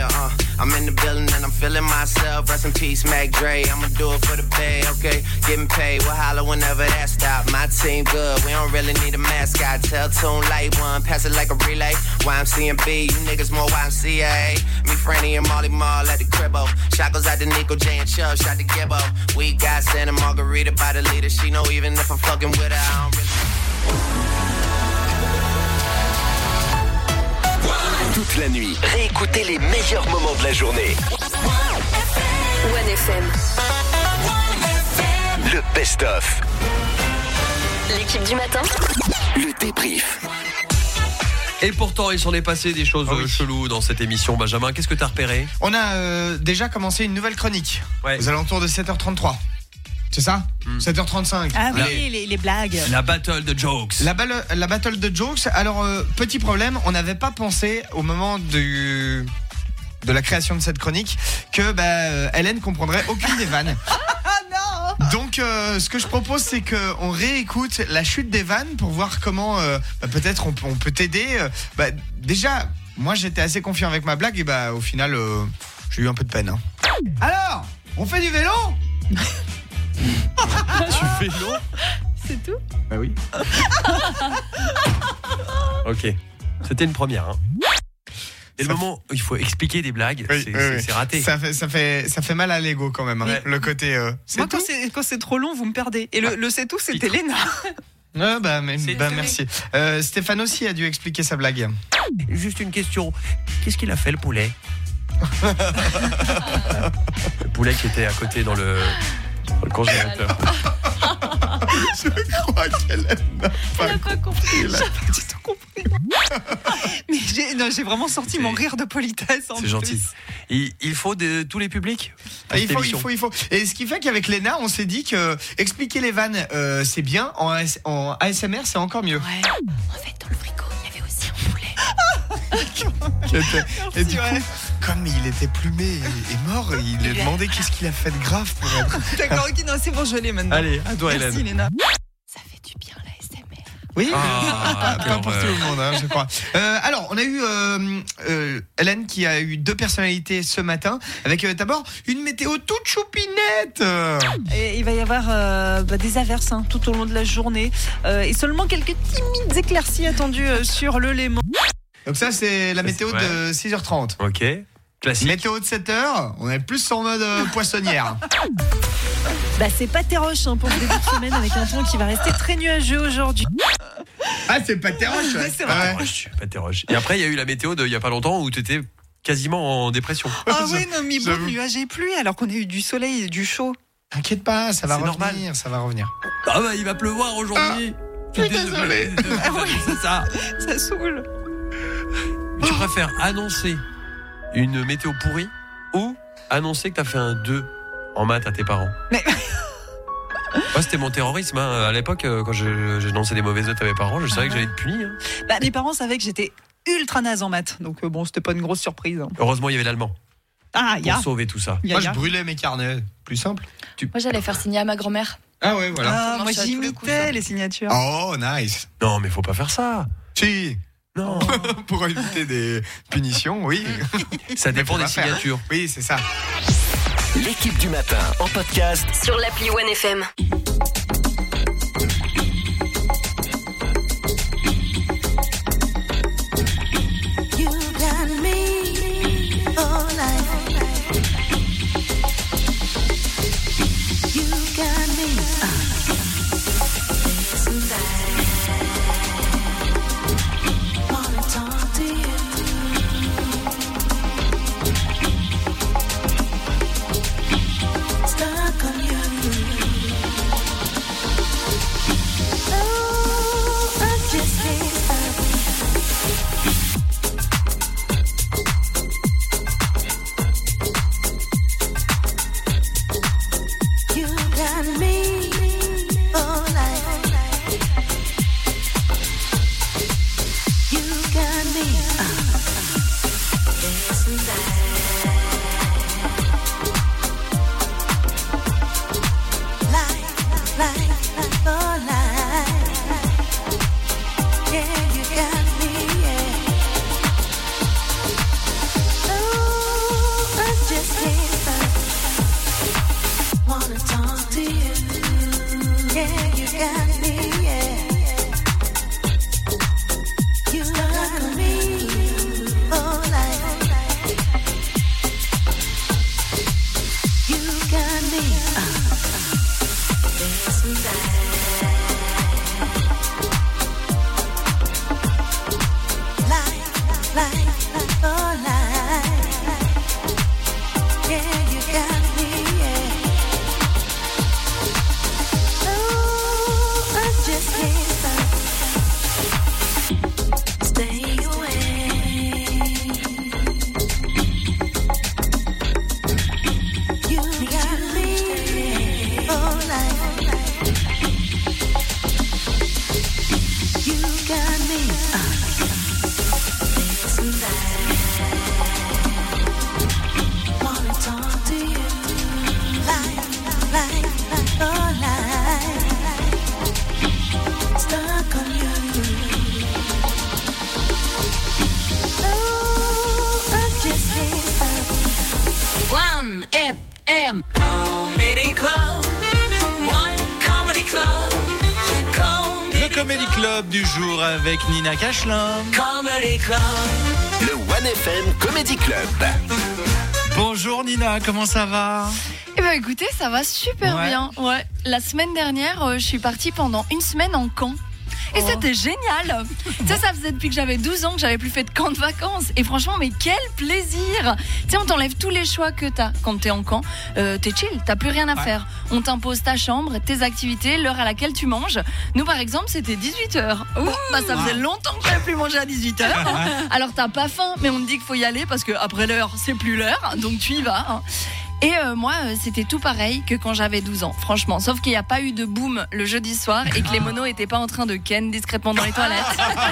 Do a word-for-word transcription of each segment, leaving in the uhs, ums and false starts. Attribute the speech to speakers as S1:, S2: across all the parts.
S1: yeah, uh, I'm in the building and I'm feeling myself. Rest in peace, Mac Dre. I'ma do it for the bay, okay? Getting paid, we'll holler whenever that stop. My team good, we don't really need a mascot. Tell Tune Light One, pass it like a relay. Y M C and B, you niggas more Y M C A. Me, Franny, and Molly Mall at the cribbo. Shot goes out to Nico, J, and Chubb, shot to Gibbo. We got Santa Margarita by the leader. She know even if I'm fucking with her, I don't really...
S2: Toute la nuit, réécoutez les meilleurs moments de la journée.
S3: One F M.
S2: Le best-of.
S3: L'équipe du matin.
S2: Le débrief.
S4: Et pourtant, il s'en est passé des choses oh oui. cheloues dans cette émission. Benjamin, qu'est-ce que t'as repéré ?
S5: On a euh, déjà commencé une nouvelle chronique.
S4: Ouais.
S5: Aux alentours de sept heures trente-trois. C'est ça mmh. sept heures trente-cinq.
S6: Ah oui, Allez. les, les blagues.
S4: La battle de jokes.
S5: La, balle, la battle de jokes. Alors, euh, petit problème, on n'avait pas pensé au moment du, de la création de cette chronique que bah, Hélène comprendrait aucune des vannes. Donc, euh, ce que je propose, c'est qu'on réécoute la chute des vannes pour voir comment euh, bah, peut-être on, on peut t'aider. Bah, déjà, moi j'étais assez confiant avec ma blague et bah, au final, euh, j'ai eu un peu de peine. Hein. Alors, on fait du vélo ?
S4: Tu fais l'eau ?
S6: C'est tout ?
S5: Bah oui.
S4: Ok, c'était une première. Hein. Et le moment où il faut expliquer des blagues,
S5: oui,
S4: c'est,
S5: oui,
S4: c'est,
S5: oui.
S4: c'est raté.
S5: Ça fait, ça, fait, ça fait mal à l'ego quand même, hein,
S4: ouais.
S5: le côté... Euh, c'est
S6: Moi,
S5: tout
S6: quand c'est, quand c'est trop long, vous me perdez. Et le, ah. le c'est tout, c'était Léna.
S5: Ah bah, mais, bah merci. Euh, Stéphane aussi a dû expliquer sa blague.
S4: Juste une question. Qu'est-ce qu'il a fait, le poulet ? Le poulet qui était à côté dans le... Le congélateur.
S5: Je crois qu'elle n'a pas,
S6: Elle n'a pas compris. Elle n'a pas du tout compris. Mais j'ai, non, j'ai vraiment sorti c'est, mon rire de politesse. En
S4: c'est
S6: plus.
S4: gentil. Il, il faut de tous les publics.
S5: Il faut, il faut, il faut. Et ce qui fait qu'avec Léna, on s'est dit que expliquer les vannes, euh, c'est bien. En, en A S M R, c'est encore mieux.
S6: Ouais. En fait, dans le frigo, il y avait aussi un poulet.
S5: était, et du coup, comme il était plumé et, et mort, il lui a demandé qu'est-ce qu'il a fait de grave pour être.
S6: D'accord, ok, non, c'est bon, je l'ai maintenant.
S4: Allez, à toi,
S6: Merci,
S4: Hélène.
S6: Léna. Ça fait du bien, la S M R.
S5: Oui,
S4: ah,
S5: pas pour tout le monde, hein, je crois. Euh, alors, on a eu euh, euh, Hélène qui a eu deux personnalités ce matin, avec euh, d'abord une météo toute choupinette.
S6: Et il va y avoir euh, bah, des averses hein, tout au long de la journée euh, et seulement quelques timides éclaircies attendues euh, sur le Léman.
S5: Donc ça, c'est la météo ouais. de six heures trente.
S4: Ok, classique.
S5: Météo de sept heures, on est plus en mode euh, poissonnière.
S6: Bah c'est Pâté-Roche hein, pour le début de semaine avec un temps qui va rester très nuageux aujourd'hui.
S5: Ah c'est Pâté-Roche ouais.
S6: C'est vrai.
S4: Pâté-Roche. Et après il y a eu la météo de il y a pas longtemps où tu étais quasiment en dépression.
S6: Ah oui non mais bon nuages et pluie alors qu'on a eu du soleil et du chaud.
S5: T'inquiète pas, ça va c'est revenir, normal. ça va revenir.
S4: Ah bah il va pleuvoir aujourd'hui.
S5: Ah, je suis désolé.
S4: désolé. C'est ça.
S6: Ça saoule.
S4: Mais tu préfères annoncer une météo pourrie ou annoncer que t'as fait un deux en maths à tes parents?
S6: Mais...
S4: Moi, c'était mon terrorisme hein. À l'époque, quand je, j'ai lancé des mauvaises notes à mes parents, je savais ah. que j'allais être puni. Hein.
S6: Bah, mes parents savaient que j'étais ultra naze en maths, donc euh, bon, c'était pas une grosse surprise. Hein.
S4: Heureusement, il y avait l'allemand.
S6: Ah,
S4: pour
S6: ya.
S4: sauver tout ça.
S6: Ya,
S5: Moi,
S6: ya.
S5: je brûlais mes carnets. Plus simple.
S7: Tu... Moi, j'allais faire signer à ma grand-mère.
S5: Ah ouais, voilà.
S6: Ah, moi, j'imitais les, les signatures.
S5: Oh, nice.
S4: Non, mais faut pas faire ça.
S5: Si.
S4: Non.
S5: Pour éviter des punitions, oui.
S4: Ça dépend des signatures.
S5: Faire. Oui, c'est ça.
S2: L'équipe du matin en podcast
S3: sur l'appli One F M.
S8: Stuck on you.
S3: F M.
S8: Le Comedy Club du jour avec Nina Cachelin.
S2: Le One F M Comedy Club.
S8: Bonjour Nina, comment ça va?
S7: Eh ben écoutez, ça va super
S8: Ouais.
S7: bien. Ouais. La semaine dernière, euh, je suis partie pendant une semaine en camp. Et
S6: Oh.
S7: c'était génial. Tu sais, ça faisait depuis que j'avais douze ans que j'avais plus fait de camp de vacances. Et franchement, mais quel plaisir. Tu sais, on t'enlève tous les choix que t'as quand t'es en camp. Euh, t'es chill, t'as plus rien à
S8: Ouais.
S7: faire. On t'impose ta chambre, tes activités, l'heure à laquelle tu manges. Nous, par exemple, c'était dix-huit heures. Bon, bah, ça faisait longtemps que j'avais plus mangé à dix-huit heures. Alors, t'as pas faim, mais on te dit qu'il faut y aller parce que après l'heure, c'est plus l'heure. Donc, tu y vas. hein. Et euh, moi, euh, c'était tout pareil que quand j'avais douze ans, franchement. Sauf qu'il n'y a pas eu de boom le jeudi soir et que les monos étaient pas en train de ken discrètement dans les toilettes.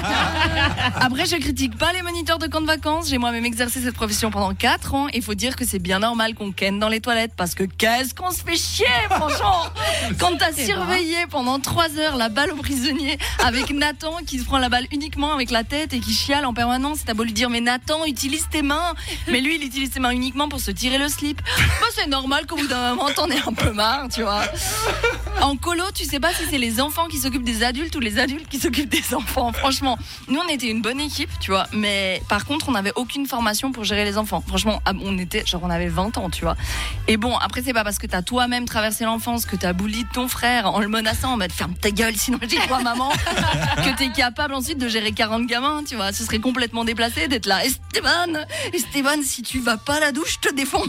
S7: Après, je critique pas les moniteurs de camp de vacances. J'ai moi-même exercé cette profession pendant quatre ans. Il faut dire que c'est bien normal qu'on ken dans les toilettes parce que qu'est-ce qu'on se fait chier, franchement. Quand t'as surveillé pendant trois heures la balle au prisonnier avec Nathan qui se prend la balle uniquement avec la tête et qui chiale en permanence, t'as beau lui dire mais Nathan, utilise tes mains. Mais lui, il utilise ses mains uniquement pour se tirer le slip. Bah, c'est normal qu'au bout d'un moment, t'en aies un peu marre, tu vois. En colo, tu sais pas si c'est les enfants qui s'occupent des adultes ou les adultes qui s'occupent des enfants. Franchement, nous, on était une bonne équipe, tu vois. Mais par contre, on n'avait aucune formation pour gérer les enfants. Franchement, on était, genre, on avait vingt ans, tu vois. Et bon, après, c'est pas parce que t'as toi-même traversé l'enfance que t'as bully ton frère en le menaçant en mode ferme ta gueule, sinon j'y crois, maman, que t'es capable ensuite de gérer quarante gamins, tu vois. Ce serait complètement déplacé d'être là. Esteban, Esteban, si tu vas pas à la douche, je te défonce.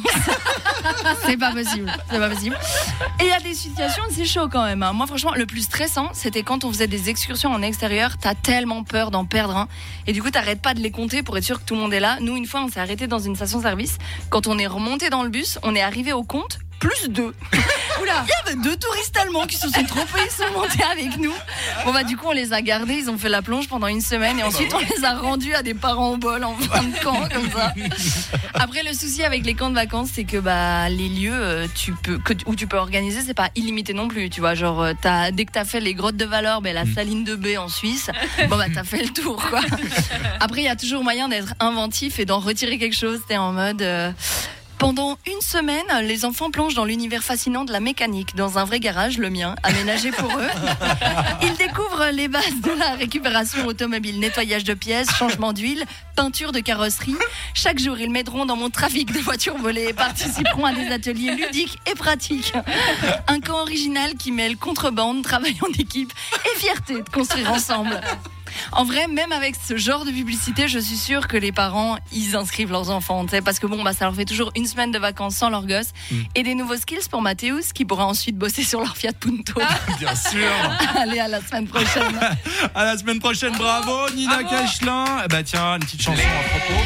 S7: C'est pas possible, c'est pas possible. Et il y a des situations, c'est chaud quand même. hein. Moi, franchement, le plus stressant, c'était quand on faisait des excursions en extérieur. T'as tellement peur d'en perdre un. Et du coup, t'arrêtes pas de les compter pour être sûr que tout le monde est là. Nous, une fois, on s'est arrêté dans une station-service. Quand on est remonté dans le bus, on est arrivé au compte. Plus deux. Oula, il y avait deux touristes allemands qui se sont trompés, ils sont montés avec nous. Bon bah du coup on les a gardés, ils ont fait la plonge pendant une semaine et ensuite on les a rendus à des parents au bol en fin de camp comme ça. Après le souci avec les camps de vacances c'est que bah les lieux euh, tu peux que, où tu peux organiser c'est pas illimité non plus, tu vois genre euh, t'as, dès que t'as fait les grottes de Valorbe et la saline de baie en Suisse, bon bah t'as fait le tour quoi. Après il y a toujours moyen d'être inventif et d'en retirer quelque chose, t'es en mode euh, Pendant une semaine, les enfants plongent dans l'univers fascinant de la mécanique, dans un vrai garage, le mien, aménagé pour eux. Ils découvrent les bases de la récupération automobile, nettoyage de pièces, changement d'huile, peinture de carrosserie. Chaque jour, ils m'aideront dans mon trafic de voitures volées et participeront à des ateliers ludiques et pratiques. Un camp original qui mêle contrebande, travail en équipe et fierté de construire ensemble. En vrai, même avec ce genre de publicité, je suis sûre que les parents, ils inscrivent leurs enfants, tu sais, parce que bon, bah, ça leur fait toujours une semaine de vacances sans leur gosse mmh. et des nouveaux skills pour Mathéus qui pourra ensuite bosser sur leur Fiat Punto.
S8: Bien sûr.
S7: Allez, à la semaine prochaine.
S8: À la semaine prochaine, bravo Nina Cachelin. Eh bah tiens, une petite chanson à propos.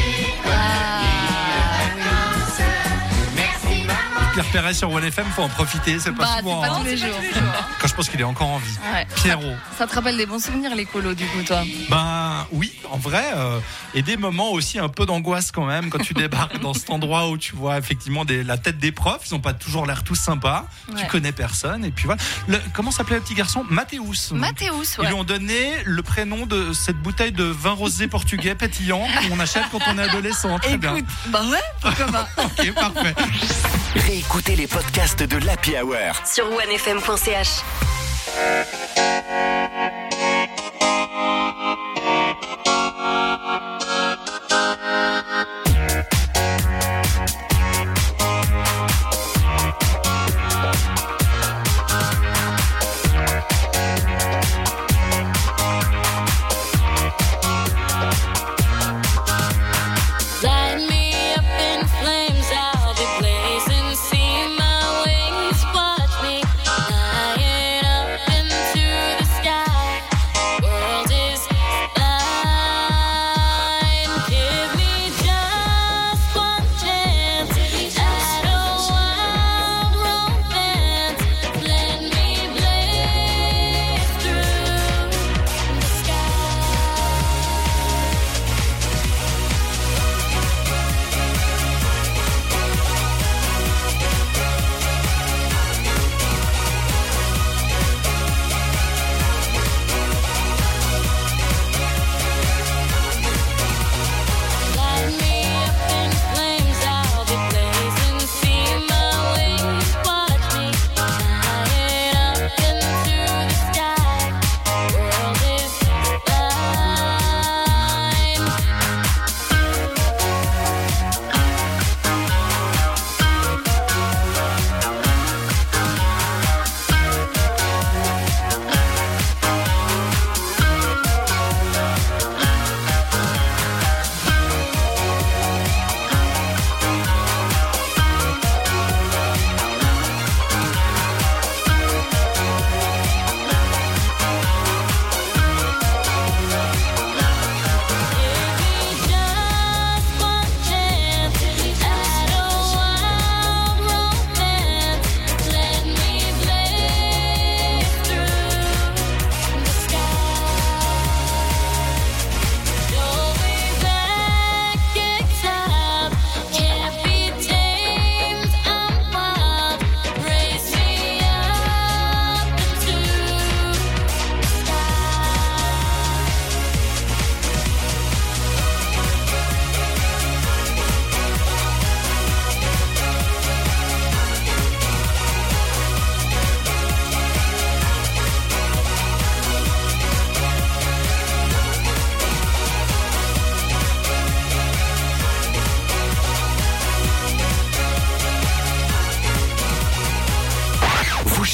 S7: Ah,
S8: Pierre Perret sur One F M, faut en profiter, c'est pas
S7: bah,
S8: souvent.
S7: c'est pas
S8: hein.
S7: tous les jours.
S8: Quand je pense qu'il est encore en vie.
S7: Ouais.
S8: Pierrot.
S7: Ça te rappelle des bons souvenirs, les colos, du coup, toi?
S8: Ben oui, en vrai, euh, et des moments aussi un peu d'angoisse quand même quand tu débarques dans cet endroit où tu vois effectivement des, la tête des profs, ils ont pas toujours l'air tous sympas,
S7: Ouais.
S8: tu connais personne, et puis voilà. Le, comment s'appelait le petit garçon? Mathéus.
S7: Mathéus,
S8: Ils
S7: ouais.
S8: lui ont donné le prénom de cette bouteille de vin rosé portugais pétillant qu'on achète quand on est adolescent. Très bien.
S7: Écoute, bah ouais, pourquoi pas.
S8: Ok, parfait.
S2: Réécoutez les podcasts de l'Happy Hour
S3: sur one f m point c h.
S9: Light me up in flames, I'll be blazing. See my wings, watch me flying up into the sky.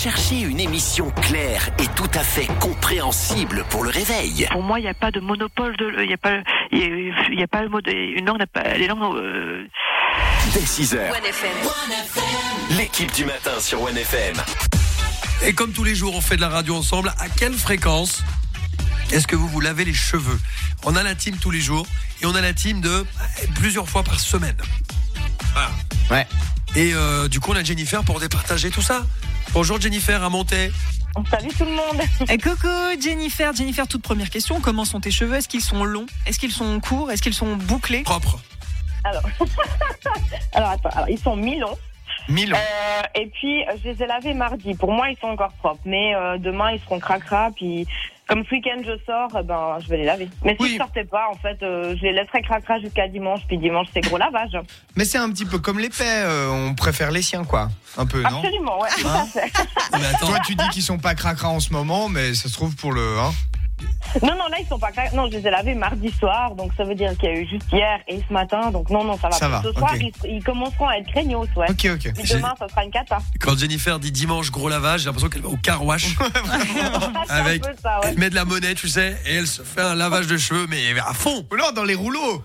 S2: cherchez une émission claire et tout à fait compréhensible pour le réveil.
S10: Pour moi, il n'y a pas de monopole de, il y a pas, il y, y a pas le mode, une langue n'a pas, les langues. Euh...
S2: Dès six heures,
S3: One F M.
S2: l'équipe du matin sur One F M.
S4: Et comme tous les jours, on fait de la radio ensemble. À quelle fréquence est-ce que vous vous lavez les cheveux? On a la team tous les jours et on a la team de plusieurs fois par semaine. Voilà.
S5: Ouais.
S4: Et euh, du coup, on a Jennifer pour départager tout ça. Bonjour Jennifer à Montaix.
S10: Salut tout le monde.
S6: Et coucou Jennifer. Jennifer, toute première question. Comment sont tes cheveux? Est-ce qu'ils sont longs? Est-ce qu'ils sont courts? Est-ce qu'ils sont bouclés?
S4: Propre.
S10: Alors, alors attends, alors, ils sont mi-longs.
S5: Mi-longs.
S10: Euh, et puis, je les ai lavés mardi. Pour moi, ils sont encore propres. Mais euh, demain, ils seront cracra. Puis, comme ce week-end, je sors, eh ben, je vais les laver. Mais si
S5: Oui.
S10: je sortais pas, en fait, euh, je les laisserai cracra jusqu'à dimanche. Puis dimanche, c'est gros lavage.
S5: Mais c'est un petit peu comme l'épais, euh, on préfère les siens, quoi. Un peu, non?
S10: Absolument, ouais, tout
S5: Hein
S10: à fait.
S4: Mais attends,
S5: Toi, tu dis qu'ils sont pas cracra en ce moment, mais ça se trouve pour le. Hein
S10: Non, non, là, ils sont pas cracra. Non, je les ai lavés mardi soir. Donc, ça veut dire qu'il y a eu juste hier et ce matin. Donc, non, non, ça va.
S5: Ça va,
S10: Ce soir,
S5: ok.
S10: ils, ils commenceront à être craignos, ouais.
S5: Ok, ok.
S10: Puis demain, ça sera une cata.
S4: quand Jennifer dit dimanche gros lavage, j'ai l'impression qu'elle va au car wash.
S10: C'est
S4: Avec-
S10: un peu ça, ouais.
S4: Elle met de la monnaie, tu sais, et elle se fait un lavage de cheveux, mais à fond.
S5: Ou non, dans les rouleaux.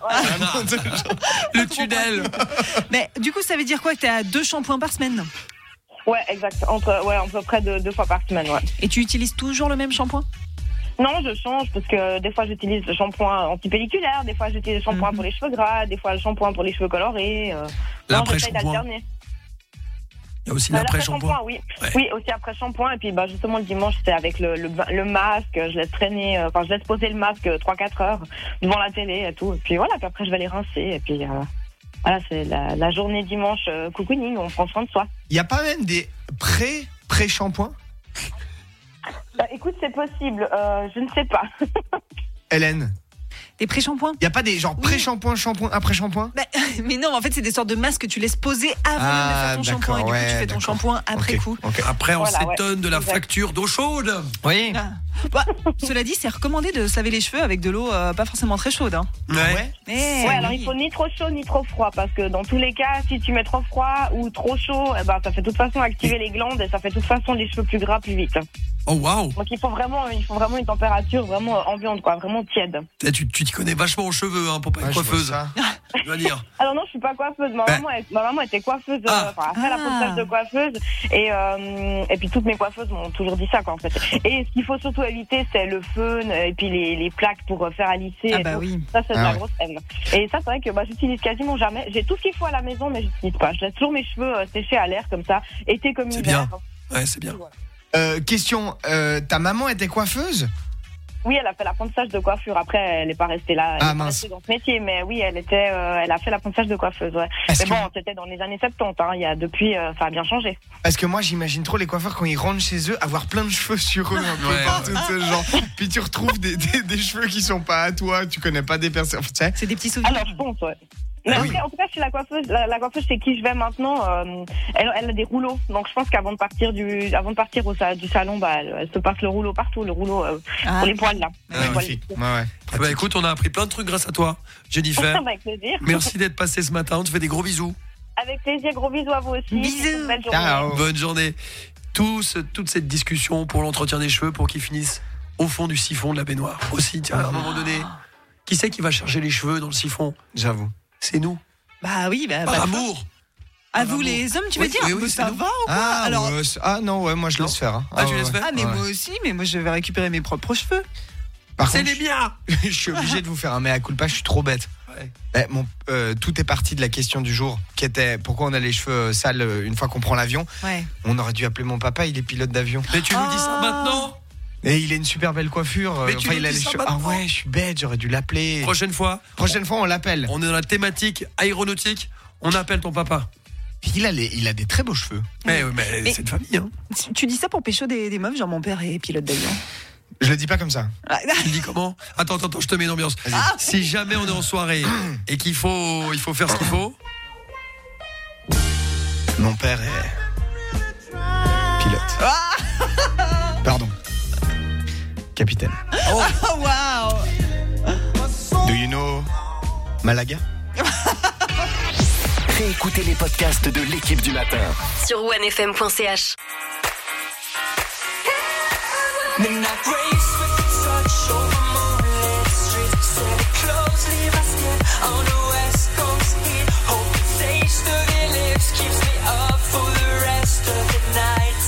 S4: Le tunnel.
S6: Mais du coup, ça veut dire quoi? Que tu as deux shampoings par semaine?
S10: Ouais, exact. Entre, ouais, à peu près de, deux fois par semaine, ouais.
S6: Et tu utilises toujours le même shampoing?
S10: Non, je change parce que des fois j'utilise le shampoing anti-pelliculaire, des fois j'utilise le shampoing
S6: Mhm.
S10: pour les cheveux gras, des fois le shampoing pour les cheveux colorés. Euh... Non, j'essaie
S4: L'après-shampoing.
S10: d'alterner.
S4: Il y a aussi
S10: Euh,
S4: l'après-shampoing.
S10: oui.
S4: Ouais.
S10: Oui, aussi après shampoing. Et puis bah, justement le dimanche, c'est avec le, le, le masque, je laisse traîner, euh, enfin je laisse poser le masque trois quatre heures devant la télé et tout. Et puis voilà, puis après je vais les rincer. Et puis euh, voilà, c'est la, la journée dimanche euh, cocooning, on prend soin de soi.
S5: Il y a pas même des pré pré-shampoings,
S10: Bah, écoute, c'est possible, euh, je ne sais pas.
S5: Hélène?
S6: Des pré-shampoings?
S5: Il y a pas des genre pré-shampoing, shampoing, après-shampoing?
S6: Bah, mais non, en fait, c'est des sortes de masques que tu laisses poser avant
S5: Ah,
S6: même de faire ton
S5: d'accord,
S6: shampoing. Et du coup,
S5: ouais,
S6: tu fais ton
S5: d'accord.
S6: shampoing après
S5: Ok,
S6: coup.
S5: ok.
S4: Après, on
S10: Voilà, ouais.
S4: s'étonne de la
S10: Exact.
S4: fracture d'eau chaude.
S5: Oui.
S6: Ah. Bah, cela dit, c'est recommandé de se laver les cheveux avec de l'eau euh, pas forcément très chaude. Hein.
S4: Ouais.
S6: Eh,
S10: Ouais,
S6: oui.
S10: alors il faut ni trop chaud ni trop froid parce que dans tous les cas, si tu mets trop froid ou trop chaud, eh ben, ça fait de toute façon activer les glandes et ça fait de toute façon les cheveux plus gras plus vite.
S4: Oh waouh.
S10: Donc il faut vraiment, il faut vraiment une température vraiment ambiante, quoi, vraiment tiède.
S4: Eh, Tu tu t'y connais vachement aux cheveux, hein, pour pas être
S5: Ouais, je vois
S4: coiffeuse.
S5: ça.
S4: Je dois dire.
S10: Alors non, je suis pas coiffeuse. Ma,
S4: Ben.
S10: maman, elle- ma maman était coiffeuse,
S4: Ah.
S10: euh, enfin, après
S6: Ah.
S10: l'apprentissage de coiffeuse. Et, euh, et puis toutes mes coiffeuses m'ont toujours dit ça, quoi, en fait. Et ce qu'il faut surtout éviter, c'est le feu et puis les, les plaques pour euh, faire à lisser.
S6: Ah
S10: et
S6: bah
S10: tout.
S6: oui.
S10: Ça, c'est de
S5: Ah
S10: la
S5: ouais.
S10: grosse haine. Et ça, c'est vrai que bah, j'utilise quasiment jamais. J'ai tout ce qu'il faut à la maison, mais j'utilise pas. Je laisse toujours mes cheveux euh, sécher à l'air comme ça, été comme
S4: C'est
S10: hiver.
S4: Ouais, c'est bien.
S5: Euh, question, euh, ta maman était coiffeuse?
S10: Oui, elle a fait l'apprentissage de coiffure. Après, elle n'est pas restée là. Elle
S5: Ah,
S10: est pas
S5: mince.
S10: restée dans ce métier, mais oui, elle était, euh, elle a fait l'apprentissage de coiffeuse. Ouais.
S5: Est-ce
S10: Mais
S5: que-
S10: bon, c'était dans les années soixante-dix. Hein. Il y a depuis, euh, ça a bien changé.
S5: Parce que moi j'imagine trop les coiffeurs quand ils rentrent chez eux avoir plein de cheveux sur eux un peu
S4: Ouais,
S5: partout, tu sais, genre. Puis tu retrouves des, des, des cheveux qui sont pas à toi, tu connais pas des personnes, tu sais.
S6: C'est des petits souvenirs.
S10: Alors, je pense, ouais. Mais
S5: Ah
S10: en,
S5: oui.
S10: tout cas, en tout cas, chez la coiffeuse, la, la coiffeuse chez qui je vais maintenant, euh, elle, elle a des rouleaux. Donc, je pense qu'avant de partir du, avant de partir au, sa- du salon, bah, elle, elle se passe le rouleau partout, le rouleau euh,
S6: Ah.
S10: pour les poils là.
S5: Ah,
S10: Les poils.
S5: magnifique. Ouais, ouais.
S4: Ah bah écoute, on a appris plein de trucs grâce à toi, Jennifer.
S10: Avec plaisir.
S4: Merci d'être passé ce matin. On te fait des gros bisous.
S10: Avec plaisir, gros bisous à vous aussi.
S6: Bisous.
S10: Belle journée.
S5: Ciao.
S4: Bonne journée. Tout ce- toute cette discussion pour l'entretien des cheveux, pour qu'ils finissent au fond du siphon de la baignoire. Aussi, tiens, à un moment donné, qui c'est qui va chercher les cheveux dans le siphon?
S5: J'avoue.
S4: C'est nous.
S6: Bah oui, bah,
S4: Par
S6: bah,
S4: amour.
S6: à vous
S4: amour.
S6: les hommes, tu
S4: Oui,
S6: veux dire?
S4: oui, oui,
S6: Mais
S4: c'est
S6: ça
S4: nous.
S6: va ou quoi?
S5: Ah,
S6: Alors,
S5: ouais, c'est- ah non, ouais, moi je
S4: Non.
S5: laisse faire. hein.
S4: Ah, tu
S5: ouais,
S4: laisses
S5: ouais.
S4: faire
S6: ah mais
S5: Ouais.
S6: moi aussi, mais moi je vais récupérer mes propres cheveux.
S5: Par
S4: C'est
S5: contre,
S4: les biens.
S5: je suis obligé de vous faire un mea culpa, je suis trop bête.
S4: Ouais.
S5: Eh, mon, euh, tout est parti de la question du jour, qui était pourquoi on a les cheveux euh, sales euh, une fois qu'on prend l'avion.
S6: Ouais.
S5: On aurait dû appeler mon papa, il est pilote d'avion.
S4: Mais tu nous dis ça
S6: Ah.
S4: maintenant.
S5: Et il a une super belle coiffure. euh,
S4: Mais tu nous
S5: il a
S4: dis
S5: les
S4: ça
S5: cheveux. Ah
S4: maintenant.
S5: ouais, je suis bête, j'aurais dû l'appeler.
S4: Prochaine fois,
S5: Prochaine fois, on l'appelle.
S4: on est dans la thématique aéronautique. On appelle ton papa.
S5: Il a, les, il a des très beaux cheveux.
S4: Mais, mais,
S6: Mais-
S4: c'est de famille, hein.
S6: Tu- Tu dis ça pour pécho des, des meufs, genre mon père est pilote d'avion.
S5: Je le dis pas comme ça.
S6: Ah,
S4: Tu dis comment? Attends, attends, attends, je te mets une ambiance.
S6: Ah.
S4: Si jamais on est en soirée et qu'il faut, il faut faire ce qu'il faut.
S5: Mon père est pilote. Pardon. Capitaine.
S6: Oh waouh!
S5: Do you know Malaga?
S2: Réécoutez les podcasts de l'équipe du matin.
S3: Sur one f m point c h.
S11: Midnight race with the touch over moonlit streets. Set it close, leave my skin on the west coast heat. Hope the taste of your lips keeps me up for the rest of the night.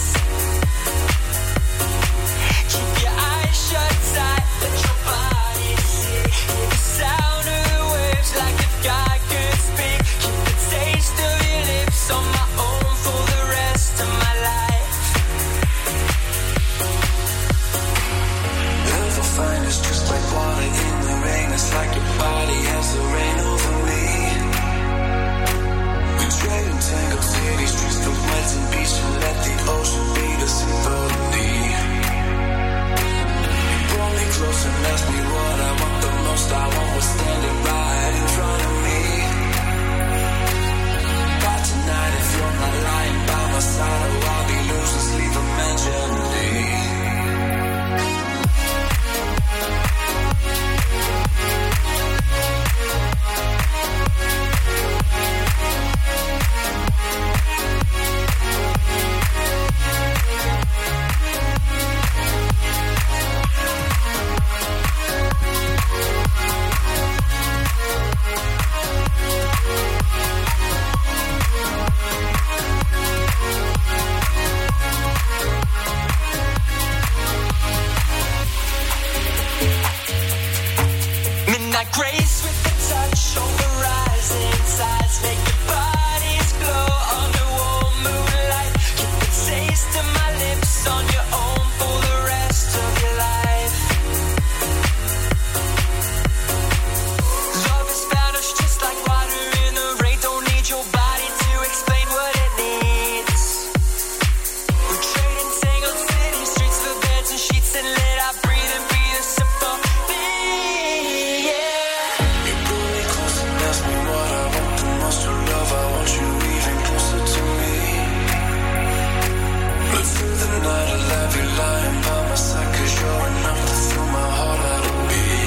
S11: Keep your eyes shut tight, let your body see. Hear the sound of the waves like if God could speak. Keep the taste of your lips on my own for the rest of my life. Love will find us just like water in the rain. It's like your body has the rain over me. We trade in tangled cities, streets the winds and beach, and let the ocean be the symphony. You pull me close and ask me what I want the most. I want what's standing right in front of me. By tonight, if you're not lying by my side, oh, I'll be losing sleep imaginally. Midnight grace with the touch over rising tides. Make your bodies glow under warm moonlight. Keep the taste of my lips on your own for the rest of your life. Love has found us just like water in the rain. Don't need your body to explain what it needs. We're trading tangled city streets for beds and sheets, and let our breathe and be the symphony. Night, I love you lying by my side, 'cause you're enough to throw my heart out of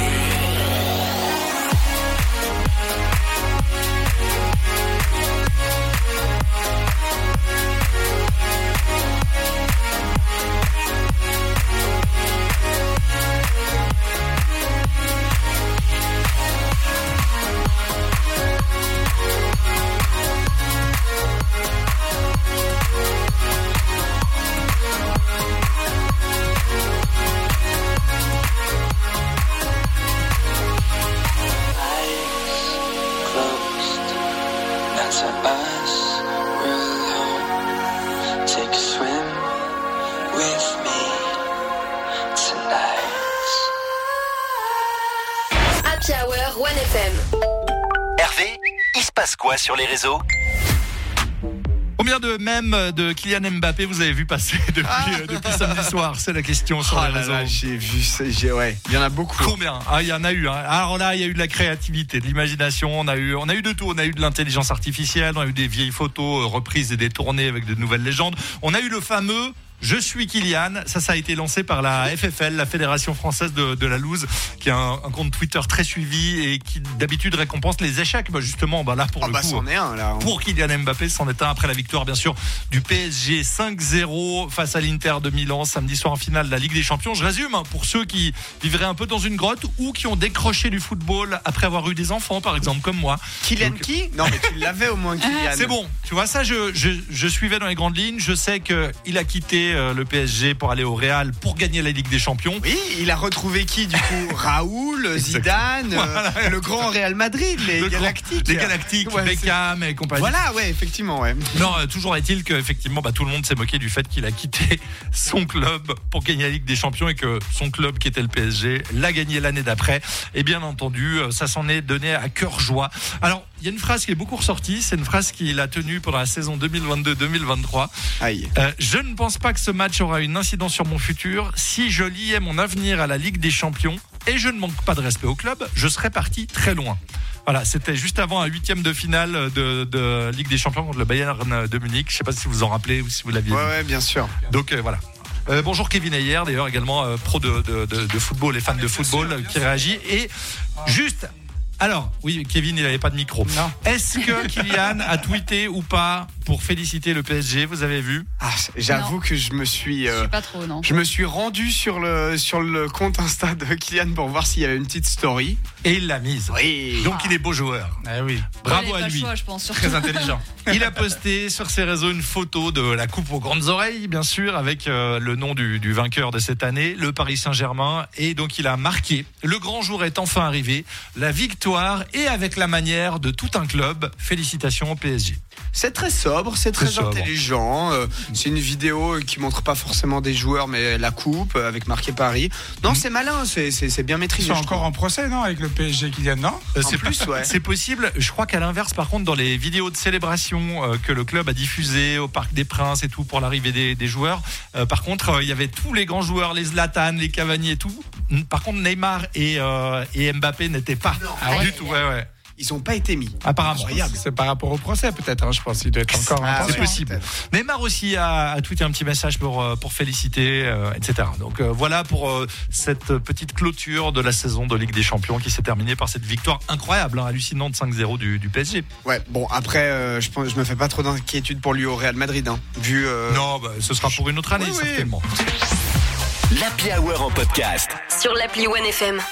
S2: Hervé, il se passe quoi sur les réseaux?
S8: Combien de mèmes de Kylian Mbappé vous avez vu passer depuis,
S5: Ah.
S8: euh, depuis samedi soir? C'est la question sur
S5: Oh
S8: les
S5: là
S8: réseaux.
S5: là, j'ai vu, c'est- j'ai, ouais, il y en a beaucoup.
S8: Combien? Ah, il y en a eu. Hein. Alors là, il y a eu de la créativité, de l'imagination. On a eu, on a eu de tout. On a eu de l'intelligence artificielle. On a eu des vieilles photos euh, reprises et détournées avec de nouvelles légendes. On a eu le fameux Je suis Kylian. Ça, ça a été lancé par la F F L, la Fédération Française de, de la Loose, qui a un, un compte Twitter très suivi et qui d'habitude récompense les échecs. Bah justement, bah là pour
S5: Oh
S8: le
S5: bah
S8: coup,
S5: c'en est un là.
S8: pour Kylian Mbappé, c'en est un après la victoire bien sûr du P S G cinq zéro face à l'Inter de Milan samedi soir en finale de la Ligue des Champions. Je résume hein, pour ceux qui vivraient un peu dans une grotte ou qui ont décroché du football après avoir eu des enfants par exemple comme moi.
S5: Kylian
S8: Donc,
S5: qui? Non mais tu l'avais au moins Kylian.
S8: c'est bon, tu vois ça, je, je, je suivais dans les grandes lignes. Je sais qu'il a quitté euh, le P S G pour aller au Real pour gagner la Ligue des Champions.
S5: Oui, il a retrouvé qui du coup? Raoul, Zidane, euh,
S8: Voilà.
S5: le grand Real Madrid, les
S8: Le grand-
S5: Galactiques.
S8: Les Galactiques,
S5: Ouais,
S8: Beckham et compagnie.
S5: Voilà, ouais, effectivement, ouais.
S8: Non, euh, toujours est-il que effectivement, bah, tout le monde s'est moqué du fait qu'il a quitté son club pour gagner la Ligue des Champions et que son club, qui était le P S G, l'a gagné l'année d'après. Et bien entendu, euh, ça s'en est donné à cœur joie. Alors, il y a une phrase qui est beaucoup ressortie. C'est une phrase qu'il a tenue pendant la saison deux mille vingt-deux deux mille vingt-trois.
S5: Aïe.
S8: Euh, je ne pense pas que ce match aura une incidence sur mon futur. Si je liais mon avenir à la Ligue des Champions et je ne manque pas de respect au club, je serais parti très loin. Voilà, c'était juste avant un huitième de finale de, de Ligue des Champions contre le Bayern de Munich. Je ne sais pas si vous vous en rappelez ou si vous l'aviez
S5: Ouais,
S8: vu.
S5: ouais, bien sûr.
S8: Donc euh, voilà. Euh, bonjour Kevin Ayer, d'ailleurs également euh, pro de, de, de, de football et fan de football euh, qui réagit. Et juste, alors oui, Kevin il n'avait pas de micro.
S5: Non.
S8: Est-ce que Kylian a tweeté ou pas pour féliciter le P S G, vous avez vu?
S5: Ah, j'avoue
S7: Non.
S5: que je me suis,
S7: Je
S5: euh,
S7: suis pas trop, non.
S5: je me suis rendu sur le sur le compte Insta de Kylian pour voir s'il y avait une petite story.
S8: Et il l'a mise.
S5: Oui.
S8: Donc il est beau joueur.
S12: Ah oui.
S8: Bravo
S7: Il a
S8: à
S7: pas
S8: lui.
S7: le choix, je pense, surtout.
S12: Très intelligent.
S8: Il a posté sur ses réseaux une photo de la coupe aux grandes oreilles, bien sûr, avec euh, le nom du, du vainqueur de cette année, le Paris Saint-Germain. Et donc il a marqué. Le grand jour est enfin arrivé. La victoire et avec la manière de tout un club. Félicitations au P S G.
S5: C'est très sobre, c'est très
S8: C'est sobre.
S5: intelligent. euh, c'est une vidéo qui montre pas forcément des joueurs, mais la coupe euh, avec marqué Paris. Non,
S8: Mm.
S5: c'est malin, c'est, c'est, c'est bien
S12: Ils
S5: maîtrisé.
S12: sont
S5: je
S12: encore
S5: trouve.
S12: en procès, non, avec le P S G Kylian, non?
S8: Euh,
S5: En
S8: c'est
S5: plus, ouais.
S8: C'est possible. Je crois qu'à l'inverse, par contre, dans les vidéos de célébration euh, que le club a diffusées au Parc des Princes et tout pour l'arrivée des, des joueurs, euh, par contre, euh, il y avait tous les grands joueurs, les Zlatan, les Cavani et tout. Par contre, Neymar et, euh, et Mbappé n'étaient pas
S5: Ah
S8: du
S5: ouais.
S8: tout. Ouais, ouais.
S5: Ils ont pas été mis.
S8: Apparemment.
S5: Incroyable.
S12: C'est par rapport au procès, peut-être, hein, je pense. Il doit être encore en
S5: Ah,
S12: procès.
S8: C'est
S5: ouais,
S8: possible.
S5: peut-être.
S8: Neymar aussi a, a tweeté un petit message pour, euh, pour féliciter, euh, et cetera. Donc euh, voilà pour euh, cette petite clôture de la saison de Ligue des Champions qui s'est terminée par cette victoire incroyable, hein, hallucinante cinq zéro du, du P S G.
S5: Ouais, bon, après, euh, je, pense, je me fais pas trop d'inquiétude pour lui au Real Madrid, hein, vu. euh,
S8: Non, bah, ce sera pour une autre année,
S5: Oui, oui.
S8: certainement.
S2: L'Happy Hour en podcast.
S13: Sur l'appli One F M.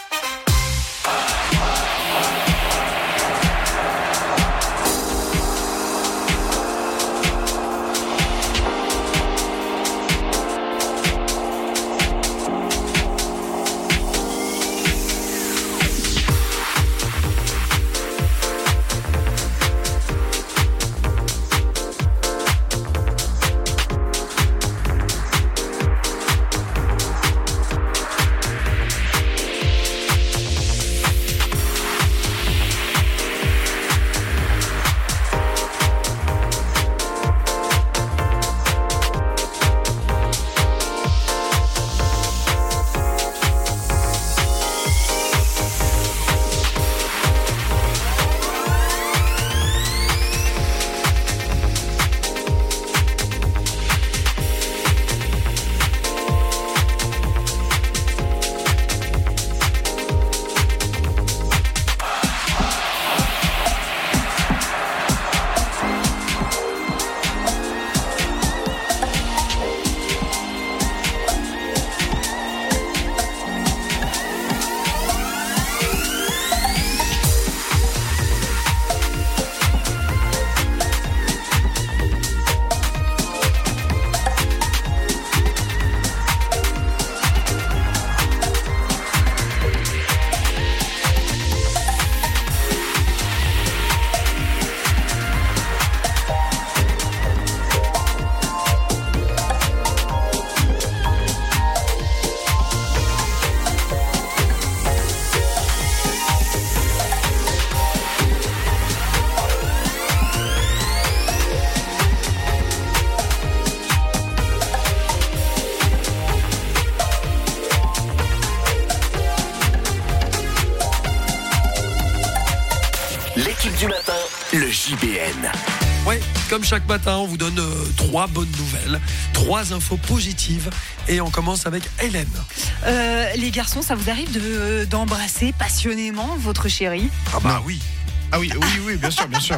S2: L'équipe du matin, le J B N.
S4: Ouais, comme chaque matin, on vous donne euh, trois bonnes nouvelles, trois infos positives. Et on commence avec Hélène.
S6: Euh, les garçons, ça vous arrive de, d'embrasser passionnément votre chérie?
S4: Ah bah oui.
S5: Ah oui, oui, oui, bien sûr, bien sûr.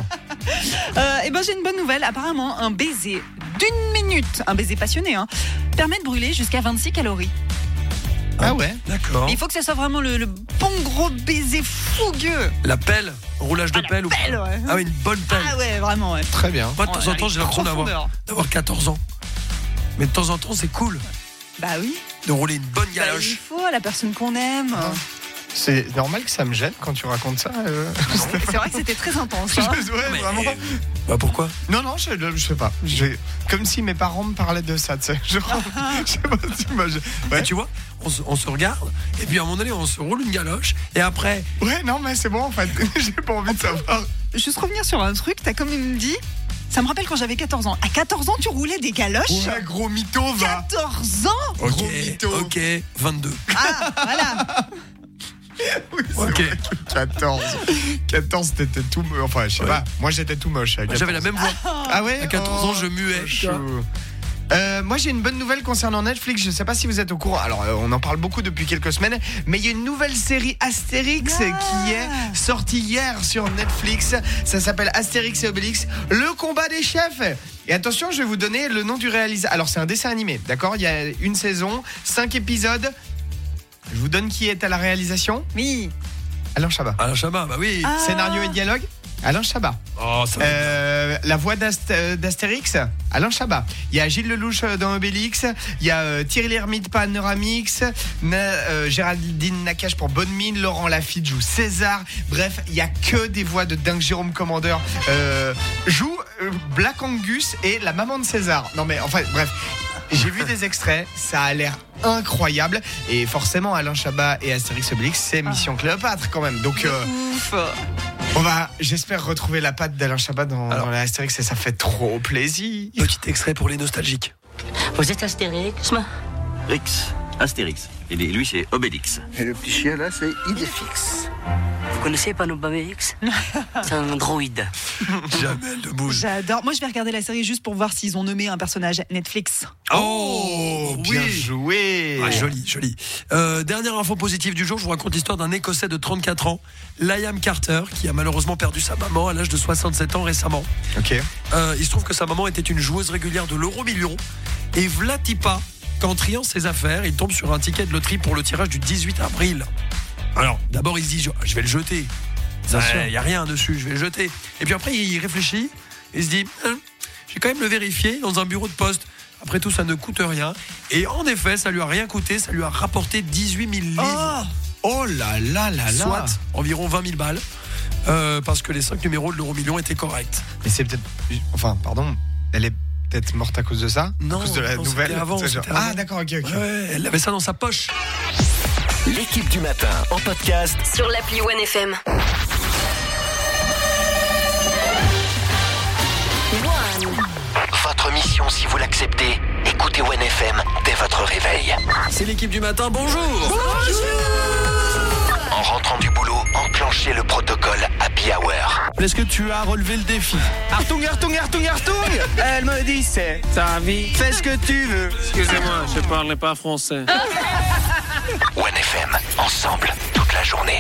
S6: Euh, et ben j'ai une bonne nouvelle. Apparemment, un baiser d'une minute, un baiser passionné, hein, permet de brûler jusqu'à vingt-six calories.
S5: Ah ouais.
S4: D'accord.
S6: Mais il faut que ça soit vraiment le, le bon gros baiser fougueux.
S4: La pelle, roulage de
S6: Ah, la
S4: pelle ou
S6: pelle, ouais.
S4: Ah oui, une bonne pelle.
S6: Ah ouais, vraiment, ouais.
S5: Très bien.
S4: Moi, de temps
S6: Oh,
S4: en temps, j'ai l'impression d'avoir,
S6: profondeur.
S4: d'avoir quatorze ans. Mais de temps en temps, c'est cool
S6: Bah oui.
S4: de rouler une bonne
S6: Bah, il
S4: galoche.
S6: faut, la personne qu'on aime.
S5: C'est normal que ça me gêne quand tu racontes ça. euh.
S6: C'est vrai que c'était très intense. Hein.
S5: Ouais,
S4: Mais-
S5: vraiment.
S4: Bah pourquoi?
S5: Non, non, je, je sais pas. J'ai- Comme si mes parents me parlaient de ça, tu sais. Je, je sais pas si moi, je-
S4: Et
S5: Ouais.
S4: tu vois, on se, on se regarde, et puis à un moment donné, on se roule une galoche, et après,
S5: ouais, non, mais c'est bon en fait. J'ai pas envie de savoir.
S6: Juste revenir sur un truc, t'as quand même dit. Ça me rappelle quand j'avais quatorze ans. À quatorze ans, tu roulais des galoches?
S5: Ouais, gros mytho, va.
S6: quatorze ans?
S4: ok,
S5: Gros mytho.
S4: ok, vingt-deux.
S6: Ah, voilà.
S5: Oui, c'est
S4: Ok.
S5: vrai que quatorze. quatorze, t'étais tout moche. Enfin, je sais
S4: Ouais.
S5: pas. Moi, j'étais tout moche. à
S4: J'avais la
S5: quatorze.
S4: même voix.
S5: Ah ouais.
S4: À quatorze ans, je muais.
S5: chou. Euh, moi j'ai une bonne nouvelle concernant Netflix, je sais pas si vous êtes au courant, alors euh, on en parle beaucoup depuis quelques semaines, mais il y a une nouvelle série Astérix
S6: Ah.
S5: qui est sortie hier sur Netflix, ça s'appelle Astérix et Obélix, le combat des chefs. Et attention, je vais vous donner le nom du réalisateur, alors c'est un dessin animé, d'accord, il y a une saison, cinq épisodes, je vous donne qui est à la réalisation.
S6: Oui.
S5: Alain Chabat.
S4: Alain Chabat, bah oui.
S6: Ah.
S5: Scénario et dialogue, Alain Chabat.
S4: Oh, ça va.
S5: Euh, la voix d'Ast- euh, d'Astérix, Alain Chabat. Il y a Gilles Lelouch euh, dans Obélix. Il y a euh, Thierry Lhermitte Panoramix. Na- euh, Géraldine Nakache pour Bonne Mine. Laurent Lafitte joue César. Bref, il y a que des voix de dingue. Jérôme Commandeur euh, joue euh, Black Angus et la maman de César. Non mais enfin bref. J'ai vu des extraits, ça a l'air incroyable. Et forcément, Alain Chabat et Astérix Obélix, c'est Mission Cléopâtre quand même. Donc, euh,
S6: Ouf.
S5: on va, j'espère, retrouver la patte d'Alain Chabat dans,
S4: Alors.
S5: dans la Astérix et ça fait trop plaisir.
S4: Petit extrait pour les nostalgiques.
S13: Vous êtes Astérix?
S2: Rix, Astérix. Et lui, c'est Obélix.
S14: Et le petit chien là, c'est Idéfix.
S13: Vous connaissez Panobamélix? C'est un droïde.
S4: Jamais de bouge.
S6: J'adore. Moi, je vais regarder la série juste pour voir s'ils ont nommé un personnage Netflix.
S4: Oh,
S5: bien
S4: oui.
S5: joué.
S4: Ah, joli, joli. Euh, dernière info positive du jour, je vous raconte l'histoire d'un Écossais de trente-quatre ans, Liam Carter, qui a malheureusement perdu sa maman à l'âge de soixante-sept ans récemment.
S5: Ok.
S4: Euh, il se trouve que sa maman était une joueuse régulière de l'euro million. Et Vlatipa, qu'en triant ses affaires, il tombe sur un ticket de loterie pour le tirage du dix-huit avril. Alors, d'abord, il se dit, je, je vais le jeter.
S5: Bien sûr.
S4: Il n'y a rien dessus, je vais le jeter. Et puis après, il réfléchit, il se dit, hein, je vais quand même le vérifier dans un bureau de poste. Après tout, ça ne coûte rien. Et en effet, ça lui a rien coûté, ça lui a rapporté dix-huit mille livres.
S5: Oh, oh là là là là.
S4: Soit environ vingt mille balles. Euh, parce que les cinq numéros de l'euro million étaient corrects.
S5: Mais c'est peut-être. Enfin, pardon, elle est peut-être morte à cause de ça?
S4: Non,
S5: à cause de la
S4: non,
S5: nouvelle.
S4: c'était avant,
S5: C'est genre-
S4: c'était
S5: Ah,
S4: avant.
S5: d'accord, ok, ok.
S4: Ouais, elle avait ça dans sa poche.
S2: L'équipe du matin en podcast
S9: Sur l'appli One F M.
S2: Votre mission, si vous l'acceptez, écoutez One F M dès votre réveil.
S4: C'est l'équipe du matin, bonjour.
S2: En rentrant du boulot, enclenchez le protocole Happy Hour.
S12: Est-ce que tu as relevé le défi?
S5: Artung, Artung, Artung, Artung. Elle me dit c'est ta vie. Fais ce que tu veux.
S15: Excusez-moi, je parle pas français.
S2: One F M, ensemble, toute la journée.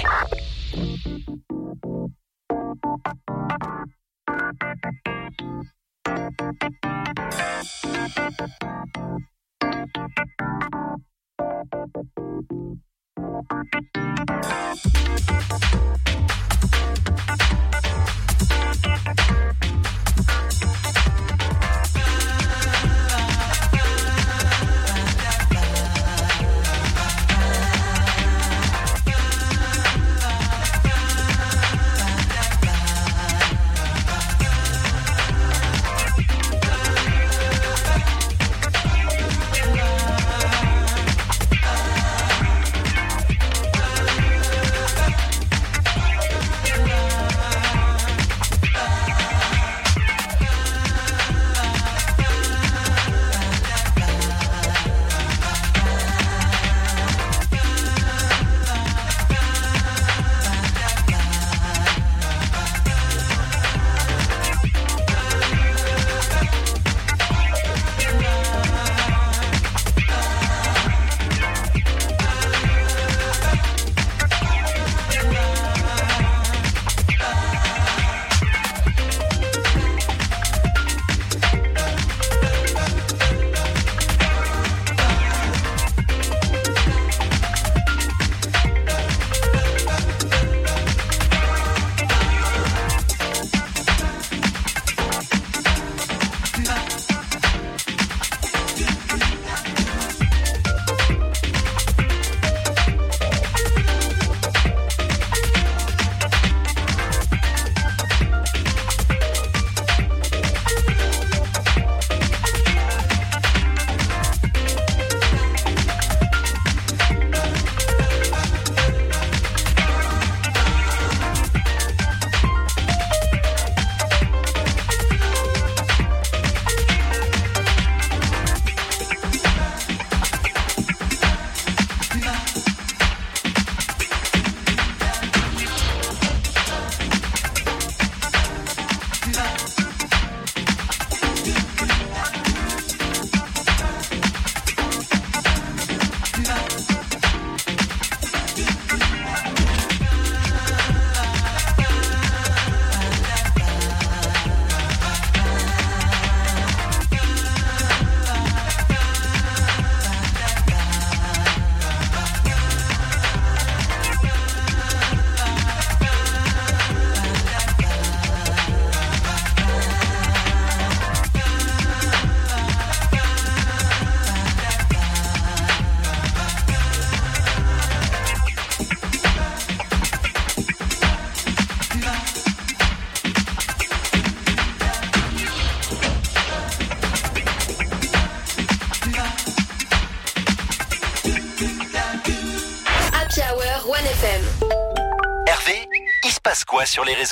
S2: quoi sur les réseaux ?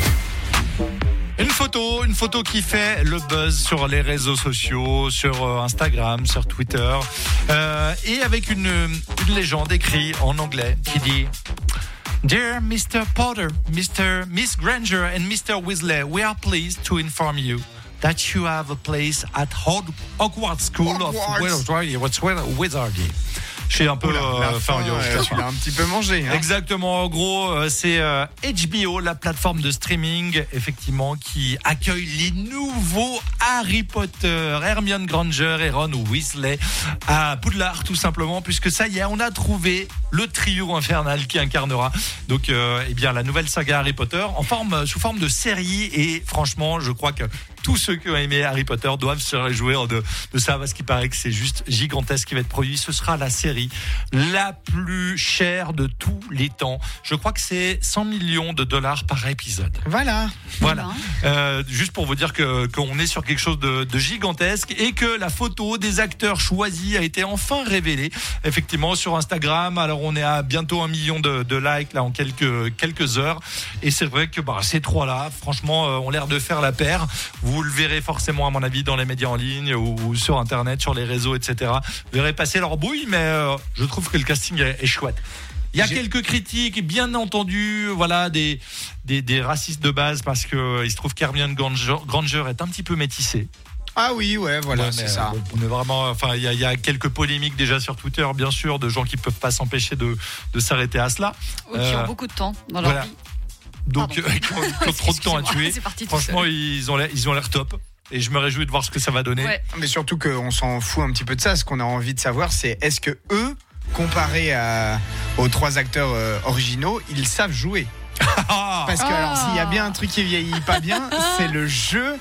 S8: Une photo, une photo qui fait le buzz sur les réseaux sociaux, sur euh, Instagram, sur Twitter, euh, et avec une, une légende écrite en anglais qui dit Dear mister Potter, mister Miss Granger and mister Weasley, we are pleased to inform you that you have a place at Hog- Hogwarts School
S5: Hogwarts.
S8: of Wizardry. Wizardry. Je suis un peu
S5: Oula, la
S8: euh,
S5: fin,
S8: fin, yo,
S5: ouais,
S8: je t'assure.
S5: tu l'as un petit peu mangé. Hein.
S8: Exactement. En gros, euh, c'est euh, H B O, la plateforme de streaming, effectivement, qui accueille les nouveaux Harry Potter, Hermione Granger et Ron Weasley à Poudlard, tout simplement, puisque ça y est, on a trouvé le trio infernal qui incarnera donc euh, eh bien la nouvelle saga Harry Potter en forme sous forme de série. Et franchement, je crois que tous ceux qui ont aimé Harry Potter doivent se réjouir de, de ça, parce qu'il paraît que c'est juste gigantesque qui va être produit. Ce sera la série la plus chère de tous les temps. Je crois que c'est cent millions de dollars par épisode.
S5: Voilà.
S8: Voilà. Euh, juste pour vous dire que qu'on est sur quelque chose de, de gigantesque, et que la photo des acteurs choisis a été enfin révélée, effectivement, sur Instagram. Alors on est à bientôt un million de, de likes là en quelques quelques heures, et c'est vrai que bah, ces trois-là, franchement, euh, ont l'air de faire la paire. Vous le verrez forcément, à mon avis, dans les médias en ligne ou, ou sur Internet, sur les réseaux, et cetera. Vous verrez passer leur bouille, mais euh, je trouve que le casting est, est chouette. Il y a J'ai... quelques critiques, bien entendu, voilà, des, des, des racistes de base, parce que euh, il se trouve qu'Hermione Granger, Granger est un petit peu métissée.
S5: Ah oui, ouais, voilà, ouais, c'est ça.
S8: Euh, on est vraiment, enfin, il y, y a quelques polémiques déjà sur Twitter, bien sûr, de gens qui peuvent pas s'empêcher de, de s'arrêter à cela.
S7: Ou qui euh, ont beaucoup de temps dans leur
S8: voilà.
S7: vie.
S8: Donc, euh, qui, ont, qui ont trop de temps à tuer. Franchement, ils ont l'air, ils ont l'air top. Et je me réjouis de voir ce que ça va donner.
S5: Ouais. Mais surtout qu'on s'en fout un petit peu de ça. Ce qu'on a envie de savoir, c'est est-ce que eux, comparés à, aux trois acteurs euh, originaux, ils savent jouer. Parce que alors, s'il y a bien un truc qui vieillit pas bien, c'est le jeu